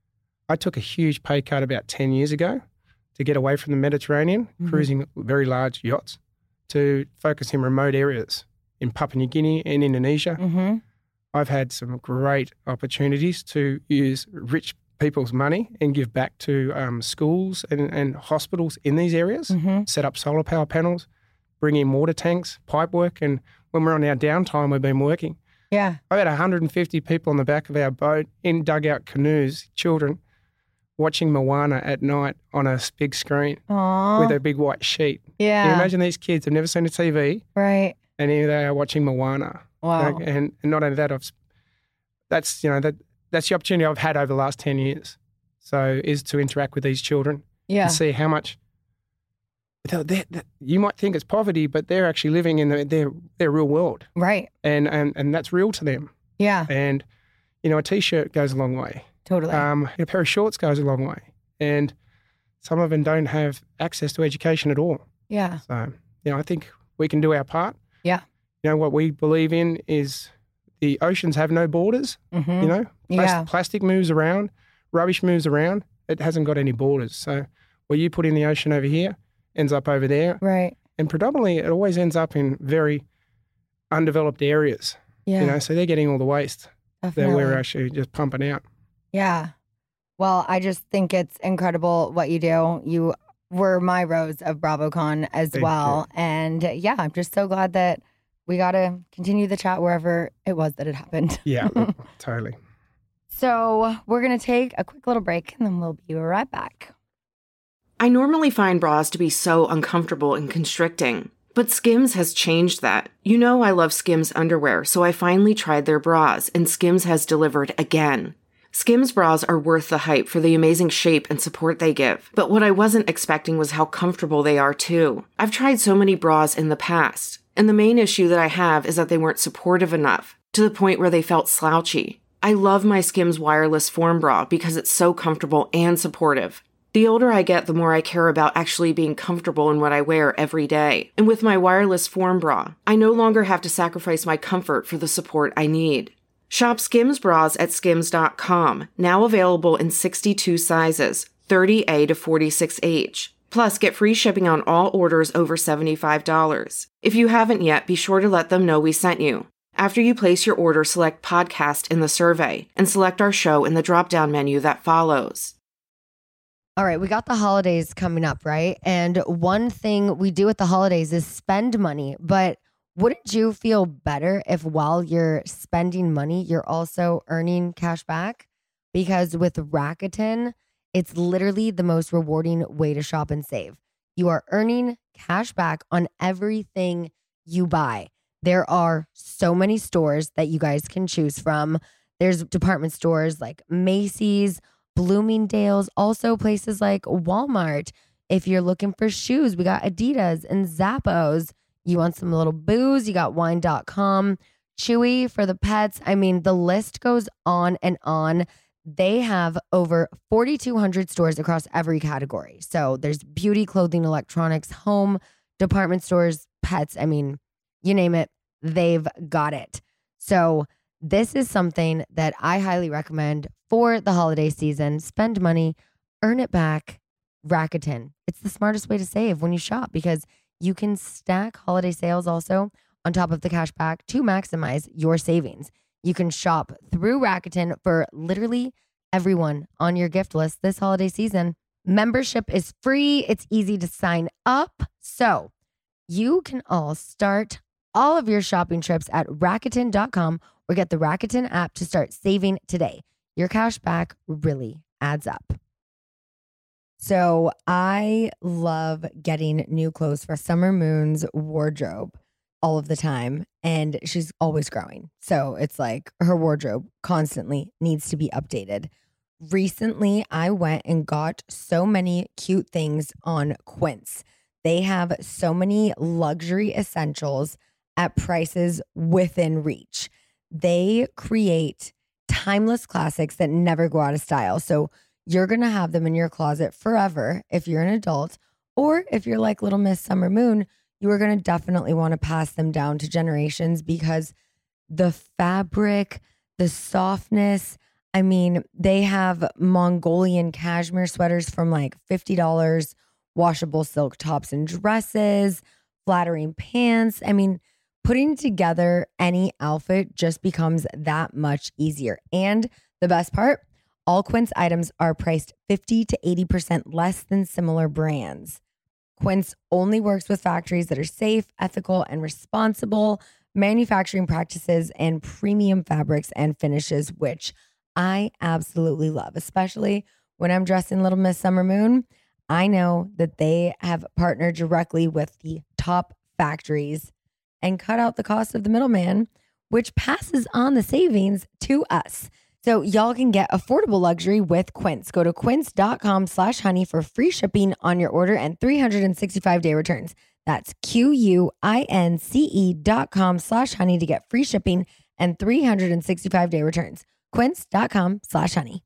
I took a huge pay cut about ten years ago to get away from the Mediterranean, mm-hmm. cruising very large yachts, to focus in remote areas in Papua New Guinea and Indonesia. Mm-hmm. I've had some great opportunities to use rich people's money and give back to um, schools and, and hospitals in these areas, mm-hmm. set up solar power panels, bring in water tanks, pipe work. And when we're on our downtime, we've been working. Yeah. I've had one hundred fifty people on the back of our boat in dugout canoes, children, watching Moana at night on a big screen Aww. with a big white sheet. Yeah. Can you imagine these kids have never seen a T V? Right. And here they are watching Moana. Wow. And, and not only that, I've, that's, you know, that that's the opportunity I've had over the last ten years. So is to interact with these children yeah. and see how much, they're, they're, you might think it's poverty, but they're actually living in the, their, their real world. Right. And, and, and that's real to them. Yeah. And, you know, a T-shirt goes a long way. Totally. Um, a pair of shorts goes a long way. And some of them don't have access to education at all. Yeah. So, you know, I think we can do our part. Yeah. You know, what we believe in is the oceans have no borders. Mm-hmm. You know, Plas- yeah. plastic moves around, rubbish moves around. It hasn't got any borders. So what you put in the ocean over here ends up over there. Right. And predominantly it always ends up in very undeveloped areas. Yeah. You know, so they're getting all the waste Definitely. that we're actually just pumping out. Yeah. Well, I just think it's incredible what you do. You were my Rose of BravoCon as Thank well. you. And yeah, I'm just so glad that we got to continue the chat wherever it was that it happened. Yeah, totally. So we're going to take a quick little break and then we'll be right back. I normally find bras to be so uncomfortable and constricting, but Skims has changed that. You know I love Skims underwear, so I finally tried their bras, and Skims has delivered again. Skims bras are worth the hype for the amazing shape and support they give, but what I wasn't expecting was how comfortable they are too. I've tried so many bras in the past, and the main issue that I have is that they weren't supportive enough, to the point where they felt slouchy. I love my Skims wireless form bra because it's so comfortable and supportive. The older I get, the more I care about actually being comfortable in what I wear every day. And with my wireless form bra, I no longer have to sacrifice my comfort for the support I need. Shop Skims bras at skims dot com, now available in sixty-two sizes, thirty A to forty-six H. Plus, get free shipping on all orders over seventy-five dollars. If you haven't yet, be sure to let them know we sent you. After you place your order, select Podcast in the survey and select our show in the drop-down menu that follows. All right, we got the holidays coming up, right? And one thing we do at the holidays is spend money. But wouldn't you feel better if while you're spending money, you're also earning cash back? Because with Rakuten, it's literally the most rewarding way to shop and save. You are earning cash back on everything you buy. There are so many stores that you guys can choose from. There's department stores like Macy's, Bloomingdale's, also places like Walmart. If you're looking for shoes, we got Adidas and Zappos. You want some little booze, you got wine dot com, Chewy for the pets. I mean, the list goes on and on. They have over forty-two hundred stores across every category. So there's beauty, clothing, electronics, home, department stores, pets. I mean, you name it, they've got it. So this is something that I highly recommend for the holiday season. Spend money, earn it back. Rakuten. It's the smartest way to save when you shop because you can stack holiday sales also on top of the cash back to maximize your savings. You can shop through Rakuten for literally everyone on your gift list this holiday season. Membership is free. It's easy to sign up. So you can all start all of your shopping trips at Rakuten dot com or get the Rakuten app to start saving today. Your cash back really adds up. So I love getting new clothes for Summer Moon's wardrobe all of the time. And she's always growing. So it's like her wardrobe constantly needs to be updated. Recently, I went and got so many cute things on Quince. They have so many luxury essentials at prices within reach. They create timeless classics that never go out of style. So you're going to have them in your closet forever if you're an adult, or if you're like Little Miss Summer Moon, you are going to definitely want to pass them down to generations because the fabric, the softness, I mean, they have Mongolian cashmere sweaters from like fifty dollars, washable silk tops and dresses, flattering pants. I mean, putting together any outfit just becomes that much easier. And the best part, all Quince items are priced fifty to eighty percent less than similar brands. Quince only works with factories that are safe, ethical, and responsible manufacturing practices and premium fabrics and finishes, which I absolutely love, especially when I'm dressed in Little Miss Summer Moon. I know that they have partnered directly with the top factories and cut out the cost of the middleman, which passes on the savings to us. So y'all can get affordable luxury with Quince. Go to quince.com slash honey for free shipping on your order and three hundred sixty-five day returns. That's Q-U-I-N-C-E dot com slash honey to get free shipping and three hundred sixty-five day returns. Quince.com slash honey.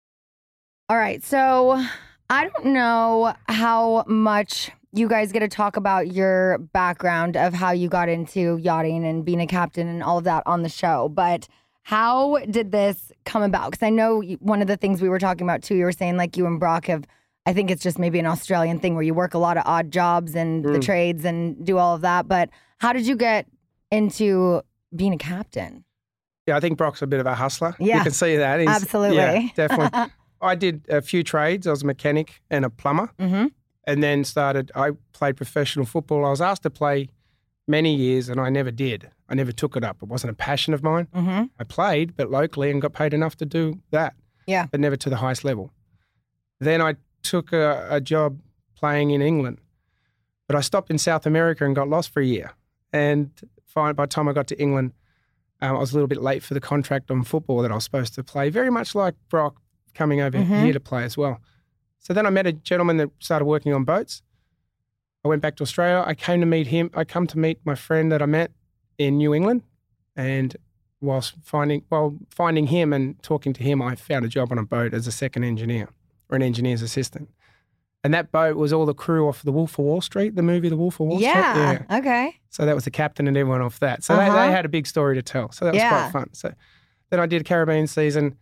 All right. So I don't know how much you guys get to talk about your background of how you got into yachting and being a captain and all of that on the show, but how did this come about? Because I know one of the things we were talking about too, you were saying like you and Brock have, I think it's just maybe an Australian thing where you work a lot of odd jobs and mm. the trades and do all of that. But how did you get into being a captain? Yeah, I think Brock's a bit of a hustler. Yeah. You can see that. He's, Absolutely. Yeah, definitely. I did a few trades. I was a mechanic and a plumber. Mm-hmm. And then started, I played professional football. I was asked to play many years and I never did. I never took it up. It wasn't a passion of mine. Mm-hmm. I played, but locally and got paid enough to do that. Yeah. But never to the highest level. Then I took a, a job playing in England. But I stopped in South America and got lost for a year. And by the time I got to England, um, I was a little bit late for the contract on football that I was supposed to play, very much like Brock coming over mm-hmm. here to play as well. So then I met a gentleman that started working on boats. I went back to Australia. I came to meet him. I come to meet my friend that I met in New England. And whilst finding, while finding him and talking to him, I found a job on a boat as a second engineer or an engineer's assistant. And that boat was all the crew off the Wolf of Wall Street, the movie The Wolf of Wall yeah, Street. Yeah, okay. So that was the captain and everyone off that. So uh-huh. they, they had a big story to tell. So that was yeah. quite fun. So then I did a Caribbean season.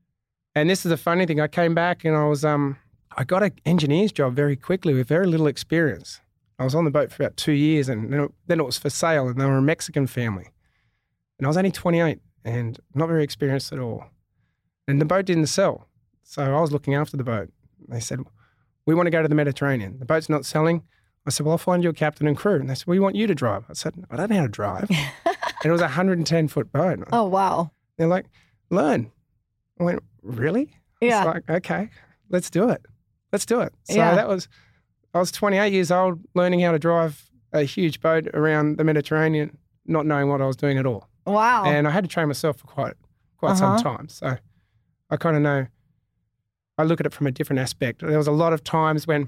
And this is the funny thing. I came back and I was, um, I got an engineer's job very quickly with very little experience. I was on the boat for about two years and then it, then it was for sale and they were a Mexican family. And I was only twenty-eight and not very experienced at all. And the boat didn't sell. So I was looking after the boat. They said, we want to go to the Mediterranean. The boat's not selling. I said, well, I'll find you a captain and crew. And they said, we want you to drive. I said, I don't know how to drive. And it was a one hundred ten foot boat. Oh, wow. They're like, learn. I went, really? Yeah. It's like, okay, let's do it. Let's do it. So yeah. that was, I was twenty-eight years old, learning how to drive a huge boat around the Mediterranean, not knowing what I was doing at all. Wow. And I had to train myself for quite, quite uh-huh. some time. So I kind of know, I look at it from a different aspect. There was a lot of times when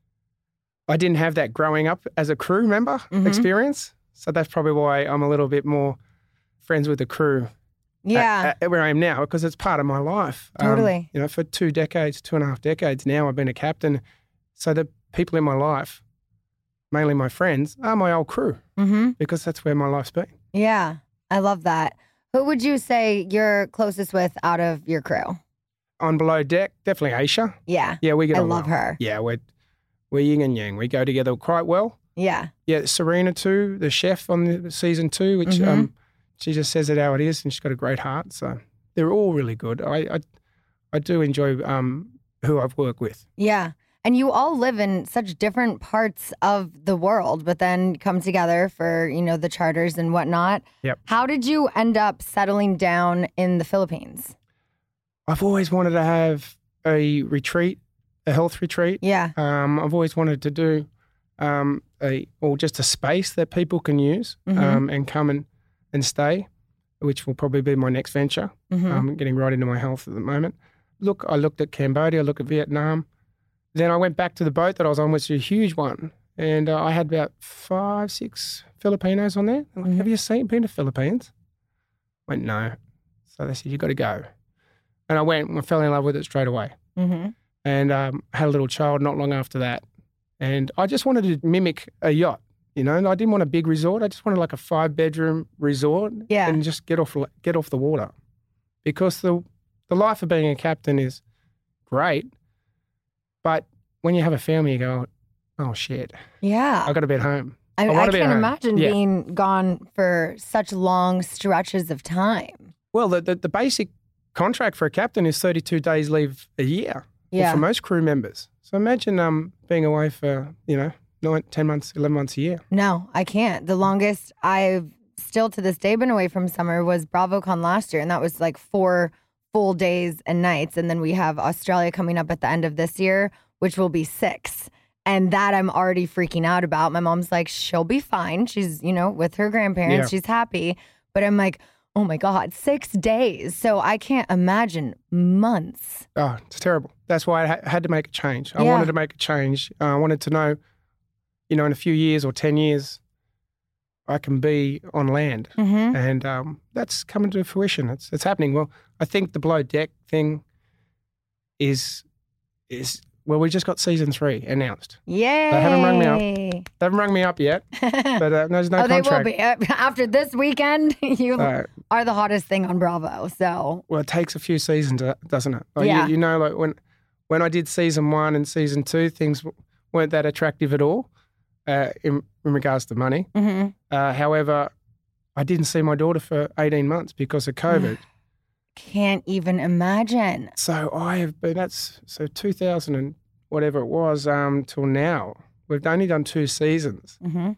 I didn't have that growing up as a crew member mm-hmm. experience. So that's probably why I'm a little bit more friends with the crew. Yeah. At, at where I am now, because it's part of my life. Totally. Um, you know, for two decades, two and a half decades now, I've been a captain. So the people in my life, mainly my friends, are my old crew mm-hmm. because that's where my life's been. Yeah. I love that. Who would you say you're closest with out of your crew? On below deck, definitely Aisha. Yeah. Yeah, we get I on love well. her. Yeah, we're, we're yin and yang. We go together quite well. Yeah. Yeah, Serena too, the chef on the season two, which mm-hmm. um, she just says it how it is and she's got a great heart. So they're all really good. I I, I do enjoy um, who I've worked with. Yeah. And you all live in such different parts of the world, but then come together for, you know, the charters and whatnot. Yep. How did you end up settling down in the Philippines? I've always wanted to have a retreat a health retreat. Yeah. Um, I've always wanted to do um, a or just a space that people can use Mhm. um, and come and, and stay, which will probably be my next venture. Mhm. I'm getting right into my health at the moment. Look, I looked at Cambodia, I looked at Vietnam. Then I went back to the boat that I was on, which was a huge one. And uh, I had about five, six Filipinos on there. I'm like, have you seen, been to Philippines? I went, no. So they said, you got to go. And I went and I fell in love with it straight away. Mm-hmm. And um, had a little child not long after that. And I just wanted to mimic a yacht, you know, and I didn't want a big resort. I just wanted like a five bedroom resort Yeah. and just get off get off the water. Because the the life of being a captain is great, but when you have a family, you go, oh shit, Yeah. I got to be at home. I, I, wanna be at can't home. imagine Yeah. being gone for such long stretches of time. Well, the, the the basic contract for a captain is thirty-two days leave a year. Yeah. For most crew members. So imagine um being away for, you know, nine, ten months, eleven months a year. No, I can't. The longest I've still to this day been away from summer was BravoCon last year, and that was like four full days and nights. And then we have Australia coming up at the end of this year, which will be six. And that I'm already freaking out about. My mom's like, she'll be fine. She's, you know, with her grandparents. Yeah. She's happy. But I'm like, oh my God, six days. So I can't imagine months. Oh, it's terrible. That's why I ha- had to make a change. I Yeah. wanted to make a change. Uh, I wanted to know, you know, in a few years or ten years, I can be on land. Mm-hmm. And um, that's coming to fruition. It's it's happening. Well, I think the below deck thing is, is well, we just got season three announced. Yay. They haven't rung me up. They haven't rung me up yet, but uh, there's no oh, contract. they will be. Uh, After this weekend, you Uh, are the hottest thing on Bravo. So, Well, it takes a few seasons, uh, doesn't it? Like Yeah. You, you know, like when when I did season one and season two, things w- weren't that attractive at all uh, in, in regards to money. mm-hmm. Uh, however, I didn't see my daughter for eighteen months because of COVID. Can't even imagine. So I have been, that's, so two thousand and whatever it was, um, till now, we've only done two seasons. Mm-hmm.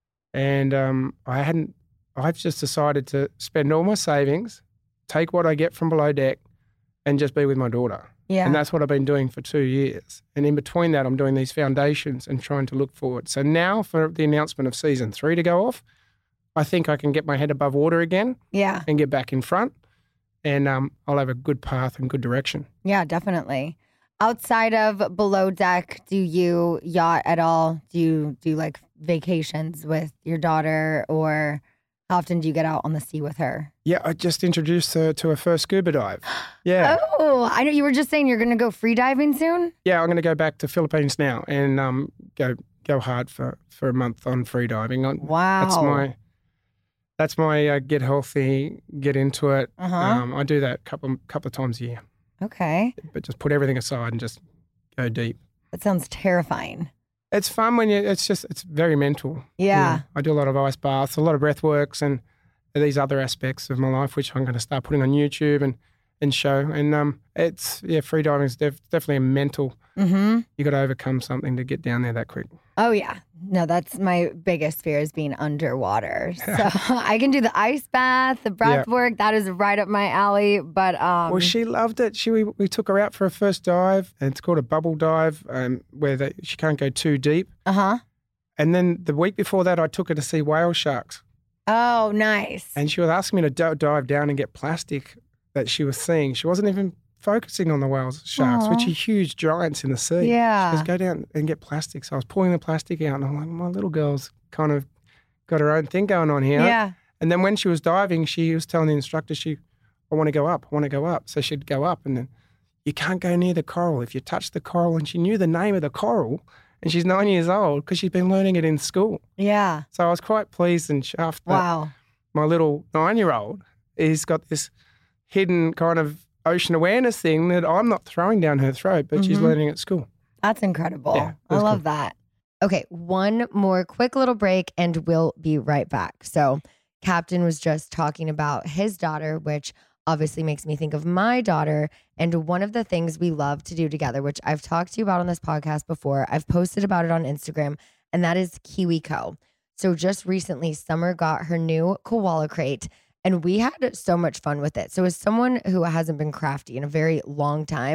And um, I hadn't, I've just decided to spend all my savings, take what I get from below deck, and just be with my daughter. Yeah. And that's what I've been doing for two years. And in between that, I'm doing these foundations and trying to look forward. So now for the announcement of season three to go off, I think I can get my head above water again Yeah. and get back in front. And um, I'll have a good path and good direction. Yeah, definitely. Outside of below deck, do you yacht at all? Do you do like vacations with your daughter, or how often do you get out on the sea with her? Yeah, I just introduced her to her first scuba dive. Yeah. Oh, I know you were just saying you're going to go free diving soon. Yeah, I'm going to go back to Philippines now and um, go go hard for, for a month on free diving. On, Wow. That's my that's my uh, get healthy, get into it. Uh-huh. Um, I do that a couple couple of times a year, Okay. but just put everything aside and just go deep. That sounds terrifying. It's fun when you. It's just it's very mental. Yeah. You know, I do a lot of ice baths, a lot of breath works, and these other aspects of my life, which I'm going to start putting on YouTube and and show. And um, it's yeah, free diving is def- definitely a mental. Mm-hmm. You got to overcome something to get down there that quick. Oh, yeah. No, that's my biggest fear is being underwater. So I can do the ice bath, the breath Yeah. work. That is right up my alley. But um, Well, she loved it. She we, we took her out for her first dive, and it's called a bubble dive, um, where they, she can't go too deep. Uh-huh. And then the week before that, I took her to see whale sharks, Oh, nice. and she was asking me to d- dive down and get plastic that she was seeing. She wasn't even focusing on the whales sharks, which Aw. are huge giants in the sea. Yeah. She goes, go down and get plastic. So I was pulling the plastic out, and I'm like, my little girl's kind of got her own thing going on here. Yeah. And then when she was diving, she was telling the instructor, she, I want to go up, I want to go up. So she'd go up, and then you can't go near the coral. If you touch the coral, and she knew the name of the coral, and she's nine years old because she's been learning it in school. Yeah. So I was quite pleased and chuffed that Wow. my little nine-year-old has got this hidden kind of ocean awareness thing that I'm not throwing down her throat, but she's Mhm. learning at school. That's incredible. Yeah, I that's love cool. that. Okay, one more quick little break and we'll be right back. So, Captain was just talking about his daughter, which obviously makes me think of my daughter. And one of the things we love to do together, which I've talked to you about on this podcast before, I've posted about it on Instagram, and that is KiwiCo. So, just recently, Summer got her new koala crate, and we had so much fun with it. So, as someone who hasn't been crafty in a very long time,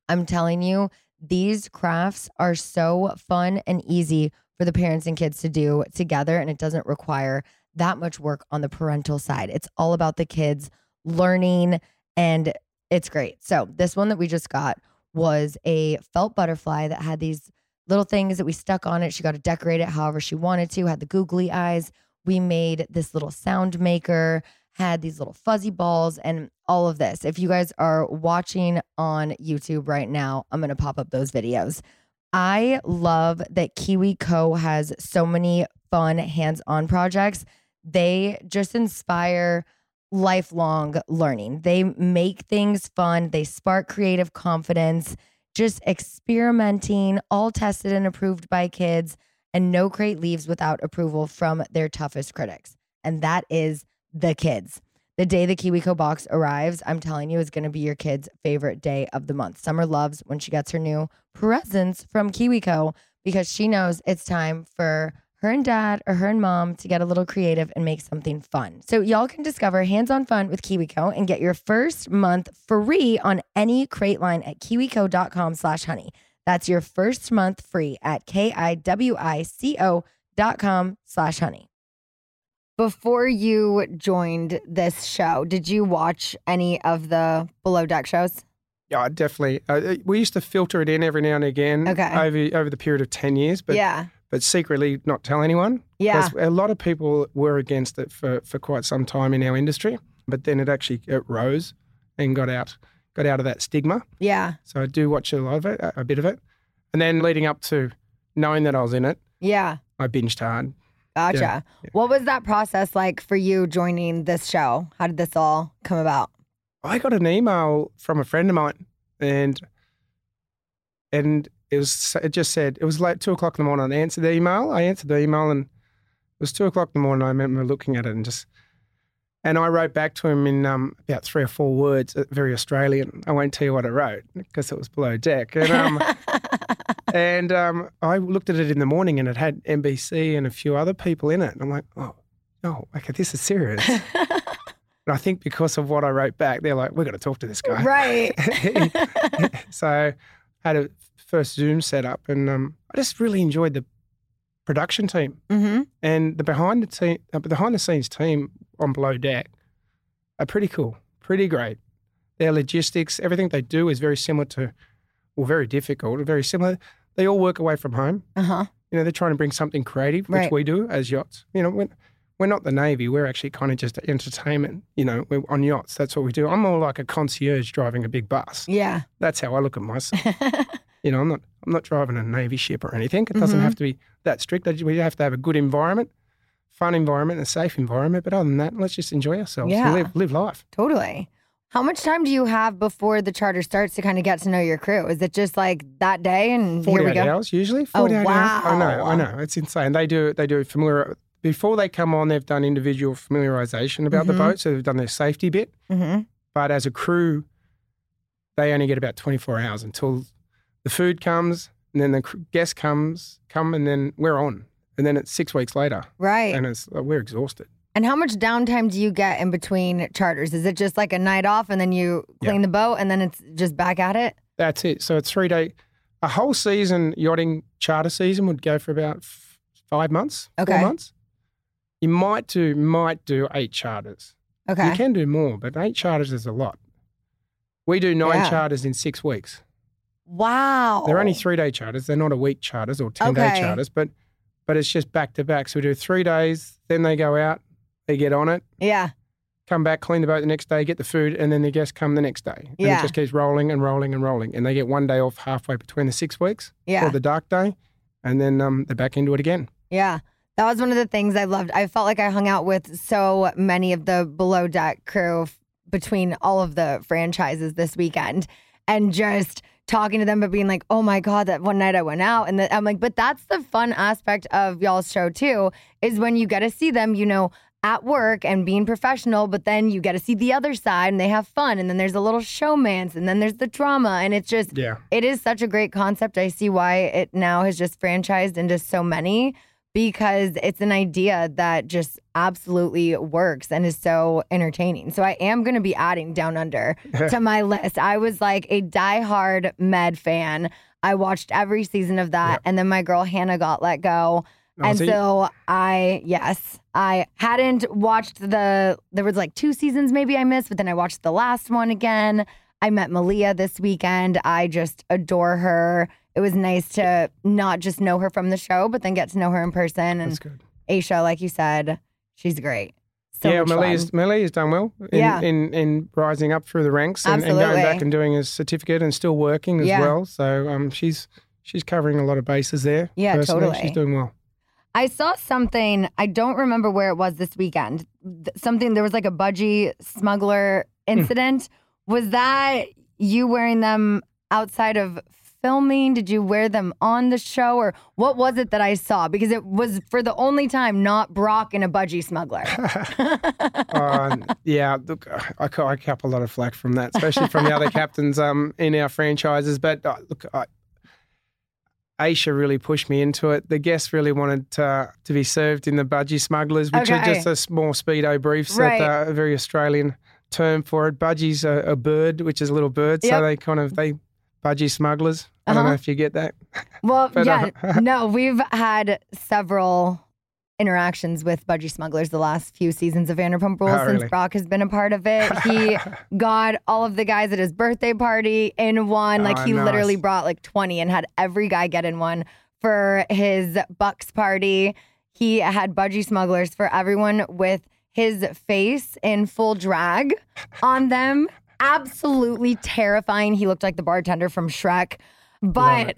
I'm telling you, these crafts are so fun and easy for the parents and kids to do together, and it doesn't require that much work on the parental side. It's all about the kids learning, and it's great. So this one that we just got was a felt butterfly that had these little things that we stuck on it. She got to decorate it however she wanted to, had the googly eyes. We made this little sound maker, had these little fuzzy balls, and all of this. If you guys are watching on YouTube right now, I'm going to pop up those videos. I love that KiwiCo has so many fun hands-on projects. They just inspire lifelong learning. They make things fun. They spark creative confidence, just experimenting, all tested and approved by kids, and no crate leaves without approval from their toughest critics. And that is the kids. The day the KiwiCo box arrives, I'm telling you, is going to be your kid's favorite day of the month. Summer loves when she gets her new presents from KiwiCo because she knows it's time for her and dad or her and mom to get a little creative and make something fun. So y'all can discover hands-on fun with KiwiCo and get your first month free on any crate line at kiwico.com slash honey. That's your first month free at K-I-W-I-C-O dot com slash honey. Before you joined this show, did you watch any of the Below Deck shows? Yeah, definitely. Uh, we used to filter it in every now and again okay. over over the period of ten years, but yeah. but secretly not tell anyone. Yeah. A lot of people were against it for, for quite some time in our industry, but then it actually it rose and got out got out of that stigma. Yeah. So I do watch a lot of it, a, a bit of it. And then leading up to knowing that I was in it, yeah, I binged hard. Gotcha. Yeah, yeah. What was that process like for you joining this show? How did this all come about? I got an email from a friend of mine, and and it was it just said it was like two o'clock in the morning. I answered the email. I answered the email, and it was two o'clock in the morning. I remember looking at it and just and I wrote back to him in um, about three or four words, very Australian. I won't tell you what I wrote because it was Below Deck. And um, and um, I looked at it in the morning, and it had N B C and a few other people in it. And I'm like, oh, no, okay, this is serious. And I think because of what I wrote back, they're like, we've got to talk to this guy. Right. So I had a first Zoom set up, and um, I just really enjoyed the production team mm-hmm. and the behind the team, uh, behind the scenes team on Below Deck are pretty cool, pretty great. Their logistics, everything they do is very similar to, well, very difficult, very similar. They all work away from home. Uh-huh. You know, they're trying to bring something creative, which right. we do as yachts. You know, when We're not the Navy. We're actually kind of just entertainment, you know, we're on yachts. That's what we do. I'm more like a concierge driving a big bus. Yeah. That's how I look at myself. You know, I'm not I'm not driving a Navy ship or anything. It doesn't mm-hmm. have to be that strict. We have to have a good environment, fun environment, a safe environment. But other than that, let's just enjoy ourselves yeah. and live, live life. Totally. How much time do you have before the charter starts to kind of get to know your crew? Is it just like that day and here we go? forty-eight hours usually. forty-eight oh, wow. hours. I know, I know. It's insane. They do, they do familiar... Before they come on, they've done individual familiarisation about mm-hmm. the boat, so they've done their safety bit. Mm-hmm. But as a crew, they only get about twenty-four hours until the food comes, and then the guest comes, come, and then we're on. And then it's six weeks later. Right. And it's we're exhausted. And how much downtime do you get in between charters? Is it just like a night off and then you clean yeah. the boat and then it's just back at it? That's it. So it's three day, a whole season yachting charter season would go for about f- five months, okay. four months. You might do might do eight charters. Okay. You can do more, but eight charters is a lot. We do nine yeah. charters in six weeks. Wow. They're only three-day charters. They're not a week charters or ten-day okay. charters, but but it's just back-to-back. So we do three days, then they go out, they get on it. Yeah. Come back, clean the boat the next day, get the food, and then the guests come the next day. And yeah. it just keeps rolling and rolling and rolling. And they get one day off halfway between the six weeks yeah. for the dark day, and then um, they're back into it again. Yeah. That was one of the things I loved. I felt like I hung out with so many of the Below Deck crew f- between all of the franchises this weekend and just talking to them, but being like, oh my God, that one night I went out. And the, I'm like, but that's the fun aspect of y'all's show too, is when you get to see them, you know, at work and being professional, but then you get to see the other side and they have fun. And then there's a little showmance and then there's the drama. And it's just, yeah. it is such a great concept. I see why it now has just franchised into so many. because it's an idea that just absolutely works and is so entertaining. So I am going to be adding Down Under to my list. I was like a diehard Med fan. I watched every season of that. Yep. And then my girl Hannah got let go. Oh, and so, so I, yes, I hadn't watched the, there was like two seasons maybe I missed, but then I watched the last one again. I met Malia this weekend. I just adore her. It was nice to not just know her from the show, but then get to know her in person. And that's good. Aisha, like you said, she's great. So yeah, Malia's, Malia's done well in, yeah. in, in rising up through the ranks and, and going back and doing his certificate and still working as yeah. well. So um, she's she's covering a lot of bases there. Yeah, personally. totally. She's doing well. I saw something, I don't remember where it was this weekend. Something, there was like a budgie smuggler incident. Mm. Was that you wearing them outside of filming? Did you wear them on the show? Or what was it that I saw? Because it was for the only time not Brock and a budgie smuggler. uh, yeah, look, I, I cap a lot of flack from that, especially from the other captains um, in our franchises. But uh, look, I, Aisha really pushed me into it. The guests really wanted to, to be served in the budgie smugglers, which okay. are just a small Speedo briefs, right. that, uh, a very Australian term for it. Budgie's a, a bird, which is a little bird, yep. so they kind of, they budgie smugglers. I uh-huh. don't know if you get that. Well, but, yeah, uh, no, we've had several interactions with budgie smugglers the last few seasons of Vanderpump Rules oh, since really? Brock has been a part of it. He got all of the guys at his birthday party in one. Oh, like he nice. literally brought like twenty and had every guy get in one. For his Bucks party, he had budgie smugglers for everyone with his face in full drag on them. Absolutely terrifying. He looked like the bartender from Shrek. But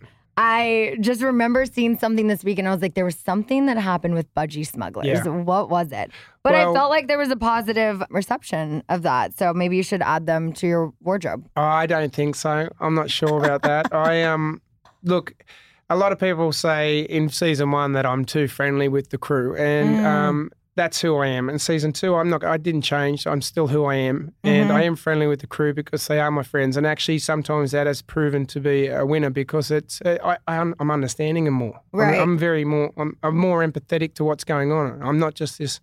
I just remember seeing something this week and I was like, there was something that happened with budgie smugglers. Yeah. What was it? But well, I felt like there was a positive reception of that. So maybe you should add them to your wardrobe. I don't think so. I'm not sure about that. I um look, a lot of people say in season one that I'm too friendly with the crew. And mm. um that's who I am. In season two, I'm not. I didn't change. I'm still who I am, and mm-hmm. I am friendly with the crew because they are my friends. And actually, sometimes that has proven to be a winner because it's. I, I'm, I'm understanding them more. Right. I'm, I'm very more. I'm, I'm more empathetic to what's going on. I'm not just this.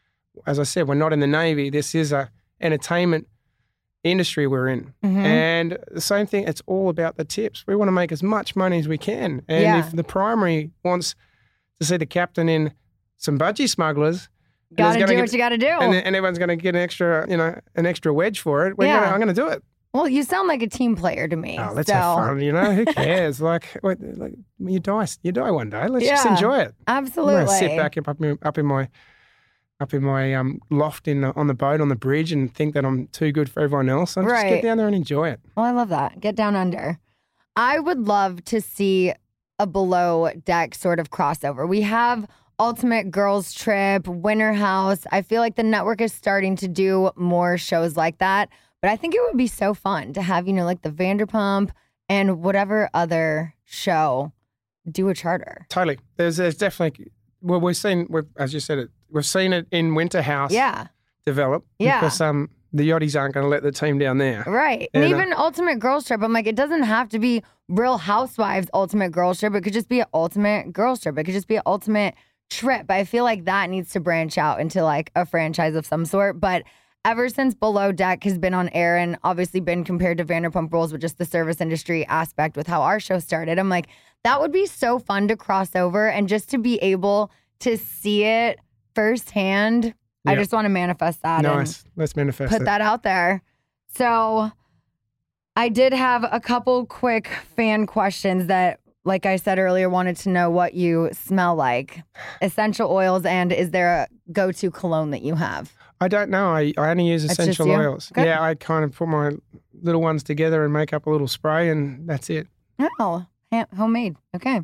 As I said, we're not in the Navy. This is a entertainment industry we're in, mm-hmm. and the same thing. It's all about the tips. We want to make as much money as we can, and yeah. if the primary wants to see the captain in some budgie smugglers. Got to do get, what you got to do. And, and everyone's going to get an extra, you know, an extra wedge for it. We're yeah. gonna, I'm going to do it. Well, you sound like a team player to me. Oh, let's so. have fun, you know? Who cares? like, wait, like, you die, you die one day. Let's yeah, just enjoy it. Absolutely. I'm gonna sit back up, up, in, up in my, up in my um, loft in the, on the boat on the bridge and think that I'm too good for everyone else. I'll right. just get down there and enjoy it. Well, I love that. Get down under. I would love to see a below deck sort of crossover. We have Ultimate Girls Trip, Winter House. I feel like the network is starting to do more shows like that. But I think it would be so fun to have, you know, like the Vanderpump and whatever other show do a charter. Totally. There's, there's definitely, well, we've seen, we've, as you said it, we've seen it in Winter House yeah. develop. Yeah. Because um, the Yachties aren't going to let the team down there. Right. And, and even uh, Ultimate Girls Trip, I'm like, it doesn't have to be Real Housewives Ultimate Girls Trip. It could just be an Ultimate Girls Trip. It could just be an Ultimate Trip. I feel like that needs to branch out into like a franchise of some sort. But ever since Below Deck has been on air and obviously been compared to Vanderpump Rules with just the service industry aspect with how our show started, I'm like, that would be so fun to cross over and just to be able to see it firsthand. Yep. I just want to manifest that. Nice. Let's manifest put it. that out there. So I did have a couple quick fan questions that, like I said earlier, wanted to know what you smell like. Essential oils, and is there a go-to cologne that you have? I don't know. I, I only use That's essential just you? oils. Okay. Yeah, I kind of put my little ones together and make up a little spray, and that's it. Oh, ha- homemade. Okay.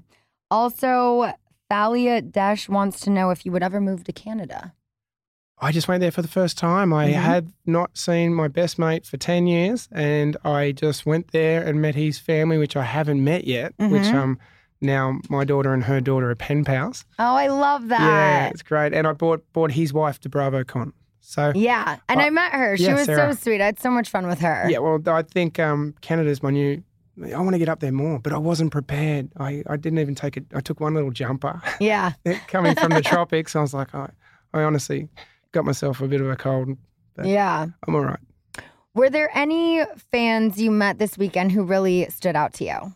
Also, Thalia Dash wants to know if you would ever move to Canada. I just went there for the first time. I mm-hmm. had not seen my best mate for ten years, and I just went there and met his family, which I haven't met yet, mm-hmm. which um now my daughter and her daughter are pen pals. Oh, I love that. Yeah, it's great. And I brought, brought his wife to BravoCon. So yeah, and I, I met her. She yeah, was Sarah. so sweet. I had so much fun with her. Yeah, well, I think um, Canada's my new I want to get up there more, but I wasn't prepared. I, I didn't even take it. I took one little jumper. Yeah. Coming from the tropics, I was like, I, I honestly got myself a bit of a cold. But yeah. I'm all right. Were there any fans you met this weekend who really stood out to you?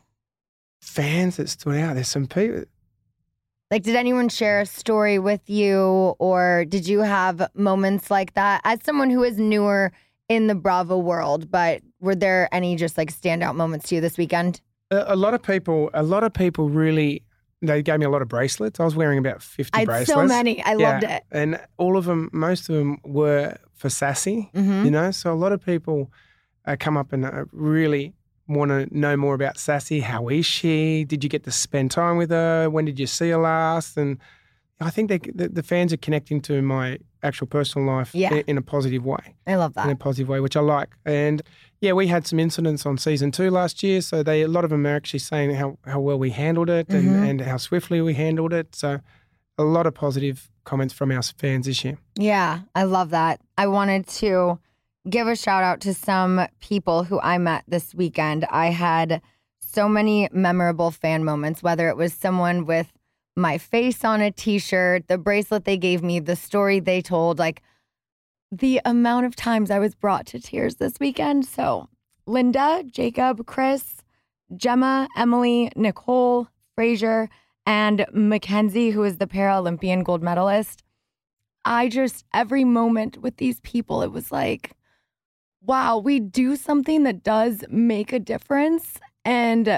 Fans that stood out? There's some people. Like, did anyone share a story with you, or did you have moments like that? As someone who is newer in the Bravo world, but were there any just like standout moments to you this weekend? A, a lot of people, a lot of people really, they gave me a lot of bracelets. I was wearing about fifty I had bracelets. so many. I yeah. loved it. And all of them, most of them were for Sassy, mm-hmm. you know? So a lot of people uh, come up and uh, really want to know more about Sassy. How is she? Did you get to spend time with her? When did you see her last? And I think they, the, the fans are connecting to my actual personal life yeah. in, in a positive way. I love that. In a positive way, which I like. And yeah, we had some incidents on season two last year. So they a lot of them are actually saying how, how well we handled it and, mm-hmm. and how swiftly we handled it. So a lot of positive comments from our fans this year. Yeah, I love that. I wanted to give a shout out to some people who I met this weekend. I had so many memorable fan moments, whether it was someone with my face on a t-shirt, the bracelet they gave me, the story they told, like the amount of times I was brought to tears this weekend. So Linda, Jacob, Chris, Gemma, Emily, Nicole, Frazier, and Mackenzie, who is the Paralympian gold medalist. I just, every moment with these people, it was like, wow, we do something that does make a difference. And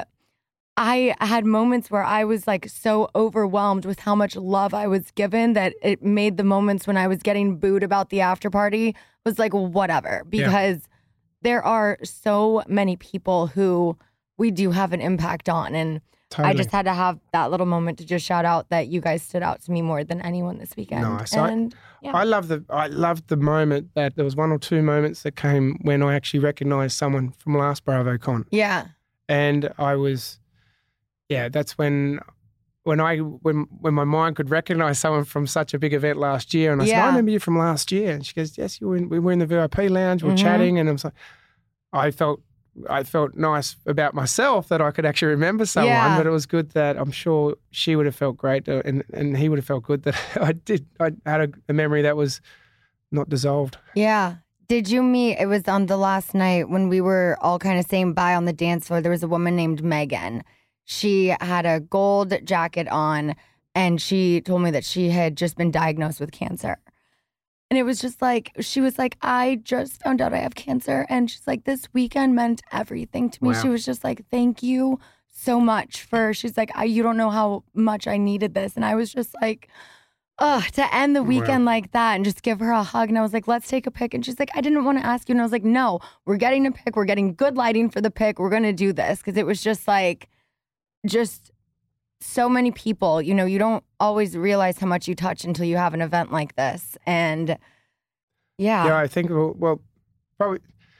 I had moments where I was like so overwhelmed with how much love I was given that it made the moments when I was getting booed about the after party was like, whatever, because yeah. there are so many people who we do have an impact on. And totally. I just had to have that little moment to just shout out that you guys stood out to me more than anyone this weekend. Nice. And, I, yeah. I love the I loved the moment that there was one or two moments that came when I actually recognised someone from last BravoCon. Yeah. And I was, yeah, that's when when I when when my mind could recognise someone from such a big event last year. And I yeah. said, I remember you from last year. And she goes, yes, you were in, we were in the V I P lounge, we were mm-hmm. chatting. And I was like, I felt I felt nice about myself that I could actually remember someone, yeah. but it was good that I'm sure she would have felt great and, and he would have felt good that I did. I had a, a memory that was not dissolved. Yeah. Did you meet, it was on the last night when we were all kind of saying bye on the dance floor, there was a woman named Megan. She had a gold jacket on and she told me that she had just been diagnosed with cancer. And it was just like, she was like, I just found out I have cancer. And she's like, this weekend meant everything to me. Wow. She was just like, thank you so much for, she's like, I, you don't know how much I needed this. And I was just like, ugh, to end the weekend wow. like that and just give her a hug. And I was like, let's take a pic. And she's like, I didn't want to ask you. And I was like, no, we're getting a pic. We're getting good lighting for the pic. We're going to do this. Because it was just like, just so many people, you know, you don't always realize how much you touch until you have an event like this. And yeah. Yeah, I think, well, well probably,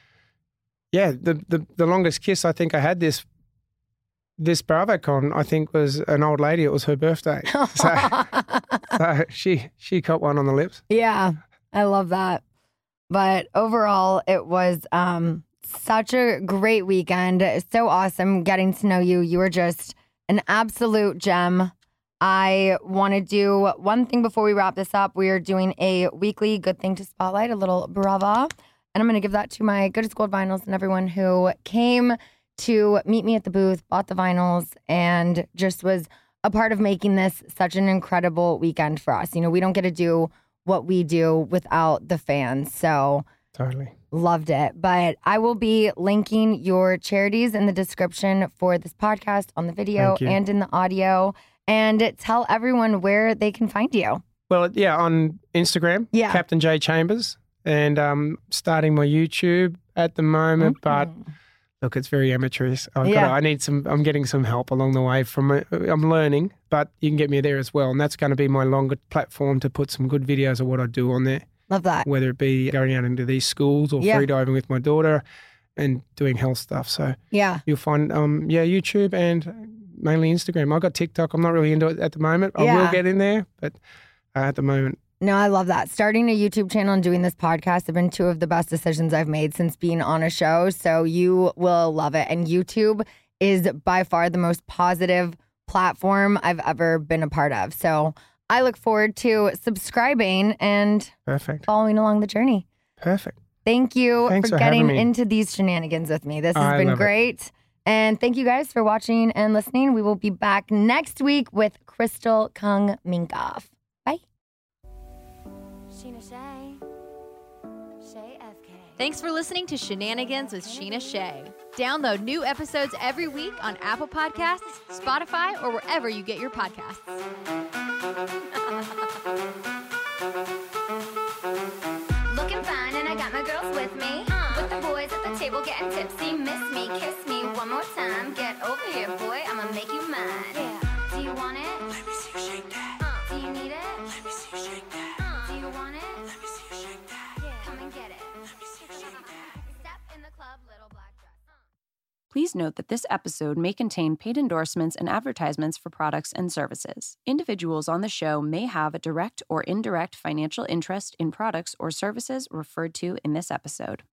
yeah, the, the, the longest kiss I think I had this this BravoCon, I think, was an old lady. It was her birthday. So, so she, she caught one on the lips. Yeah, I love that. But overall, it was um, such a great weekend. So awesome getting to know you. You were just an absolute gem. I want to do one thing before we wrap this up. We are doing a weekly good thing to spotlight, a little brava. And I'm going to give that to my Good as Gold vinyls and everyone who came to meet me at the booth, bought the vinyls, and just was a part of making this such an incredible weekend for us. You know, we don't get to do what we do without the fans. So totally loved it. But I will be linking your charities in the description for this podcast on the video and in the audio. And tell everyone where they can find you. Well, yeah, on Instagram, yeah. Captain J Chambers, and um, starting my YouTube at the moment. Mm-hmm. But look, it's very amateurish. I've yeah. got to, I need some. I'm getting some help along the way. From I'm learning, but you can get me there as well, and that's going to be my longer platform to put some good videos of what I do on there. Love that. Whether it be going out into these schools or yeah. free diving with my daughter, and doing health stuff. So yeah, you'll find um yeah YouTube and mainly Instagram. I've got TikTok. I'm not really into it at the moment. I yeah. will get in there, but uh, at the moment. No, I love that. Starting a YouTube channel and doing this podcast have been two of the best decisions I've made since being on a show. So you will love it. And YouTube is by far the most positive platform I've ever been a part of. So I look forward to subscribing and Perfect. following along the journey. Perfect. Thank you Thanks for for having getting me. into these shenanigans with me. This has I been love it. great. And thank you guys for watching and listening. We will be back next week with Crystal Kung Minkoff. Bye. Sheena Shea. Shea F K. Thanks for listening to Shenanigans with Sheena Shea. Download new episodes every week on Apple Podcasts, Spotify, or wherever you get your podcasts. Looking fine and I got my girls with me. With the boys at the table getting tipsy. Miss me, kiss me one more time. Get over here, boy, I'ma make you mine. Yeah. Do you want it? Let me see you shake that. Uh, do you need it? Let me see you shake that. Uh, do you want it? Let me see you shake that. Yeah. Come and get it. Let me see you shake that. Step in the club, little black dress. Please note that this episode may contain paid endorsements and advertisements for products and services. Individuals on the show may have a direct or indirect financial interest in products or services referred to in this episode.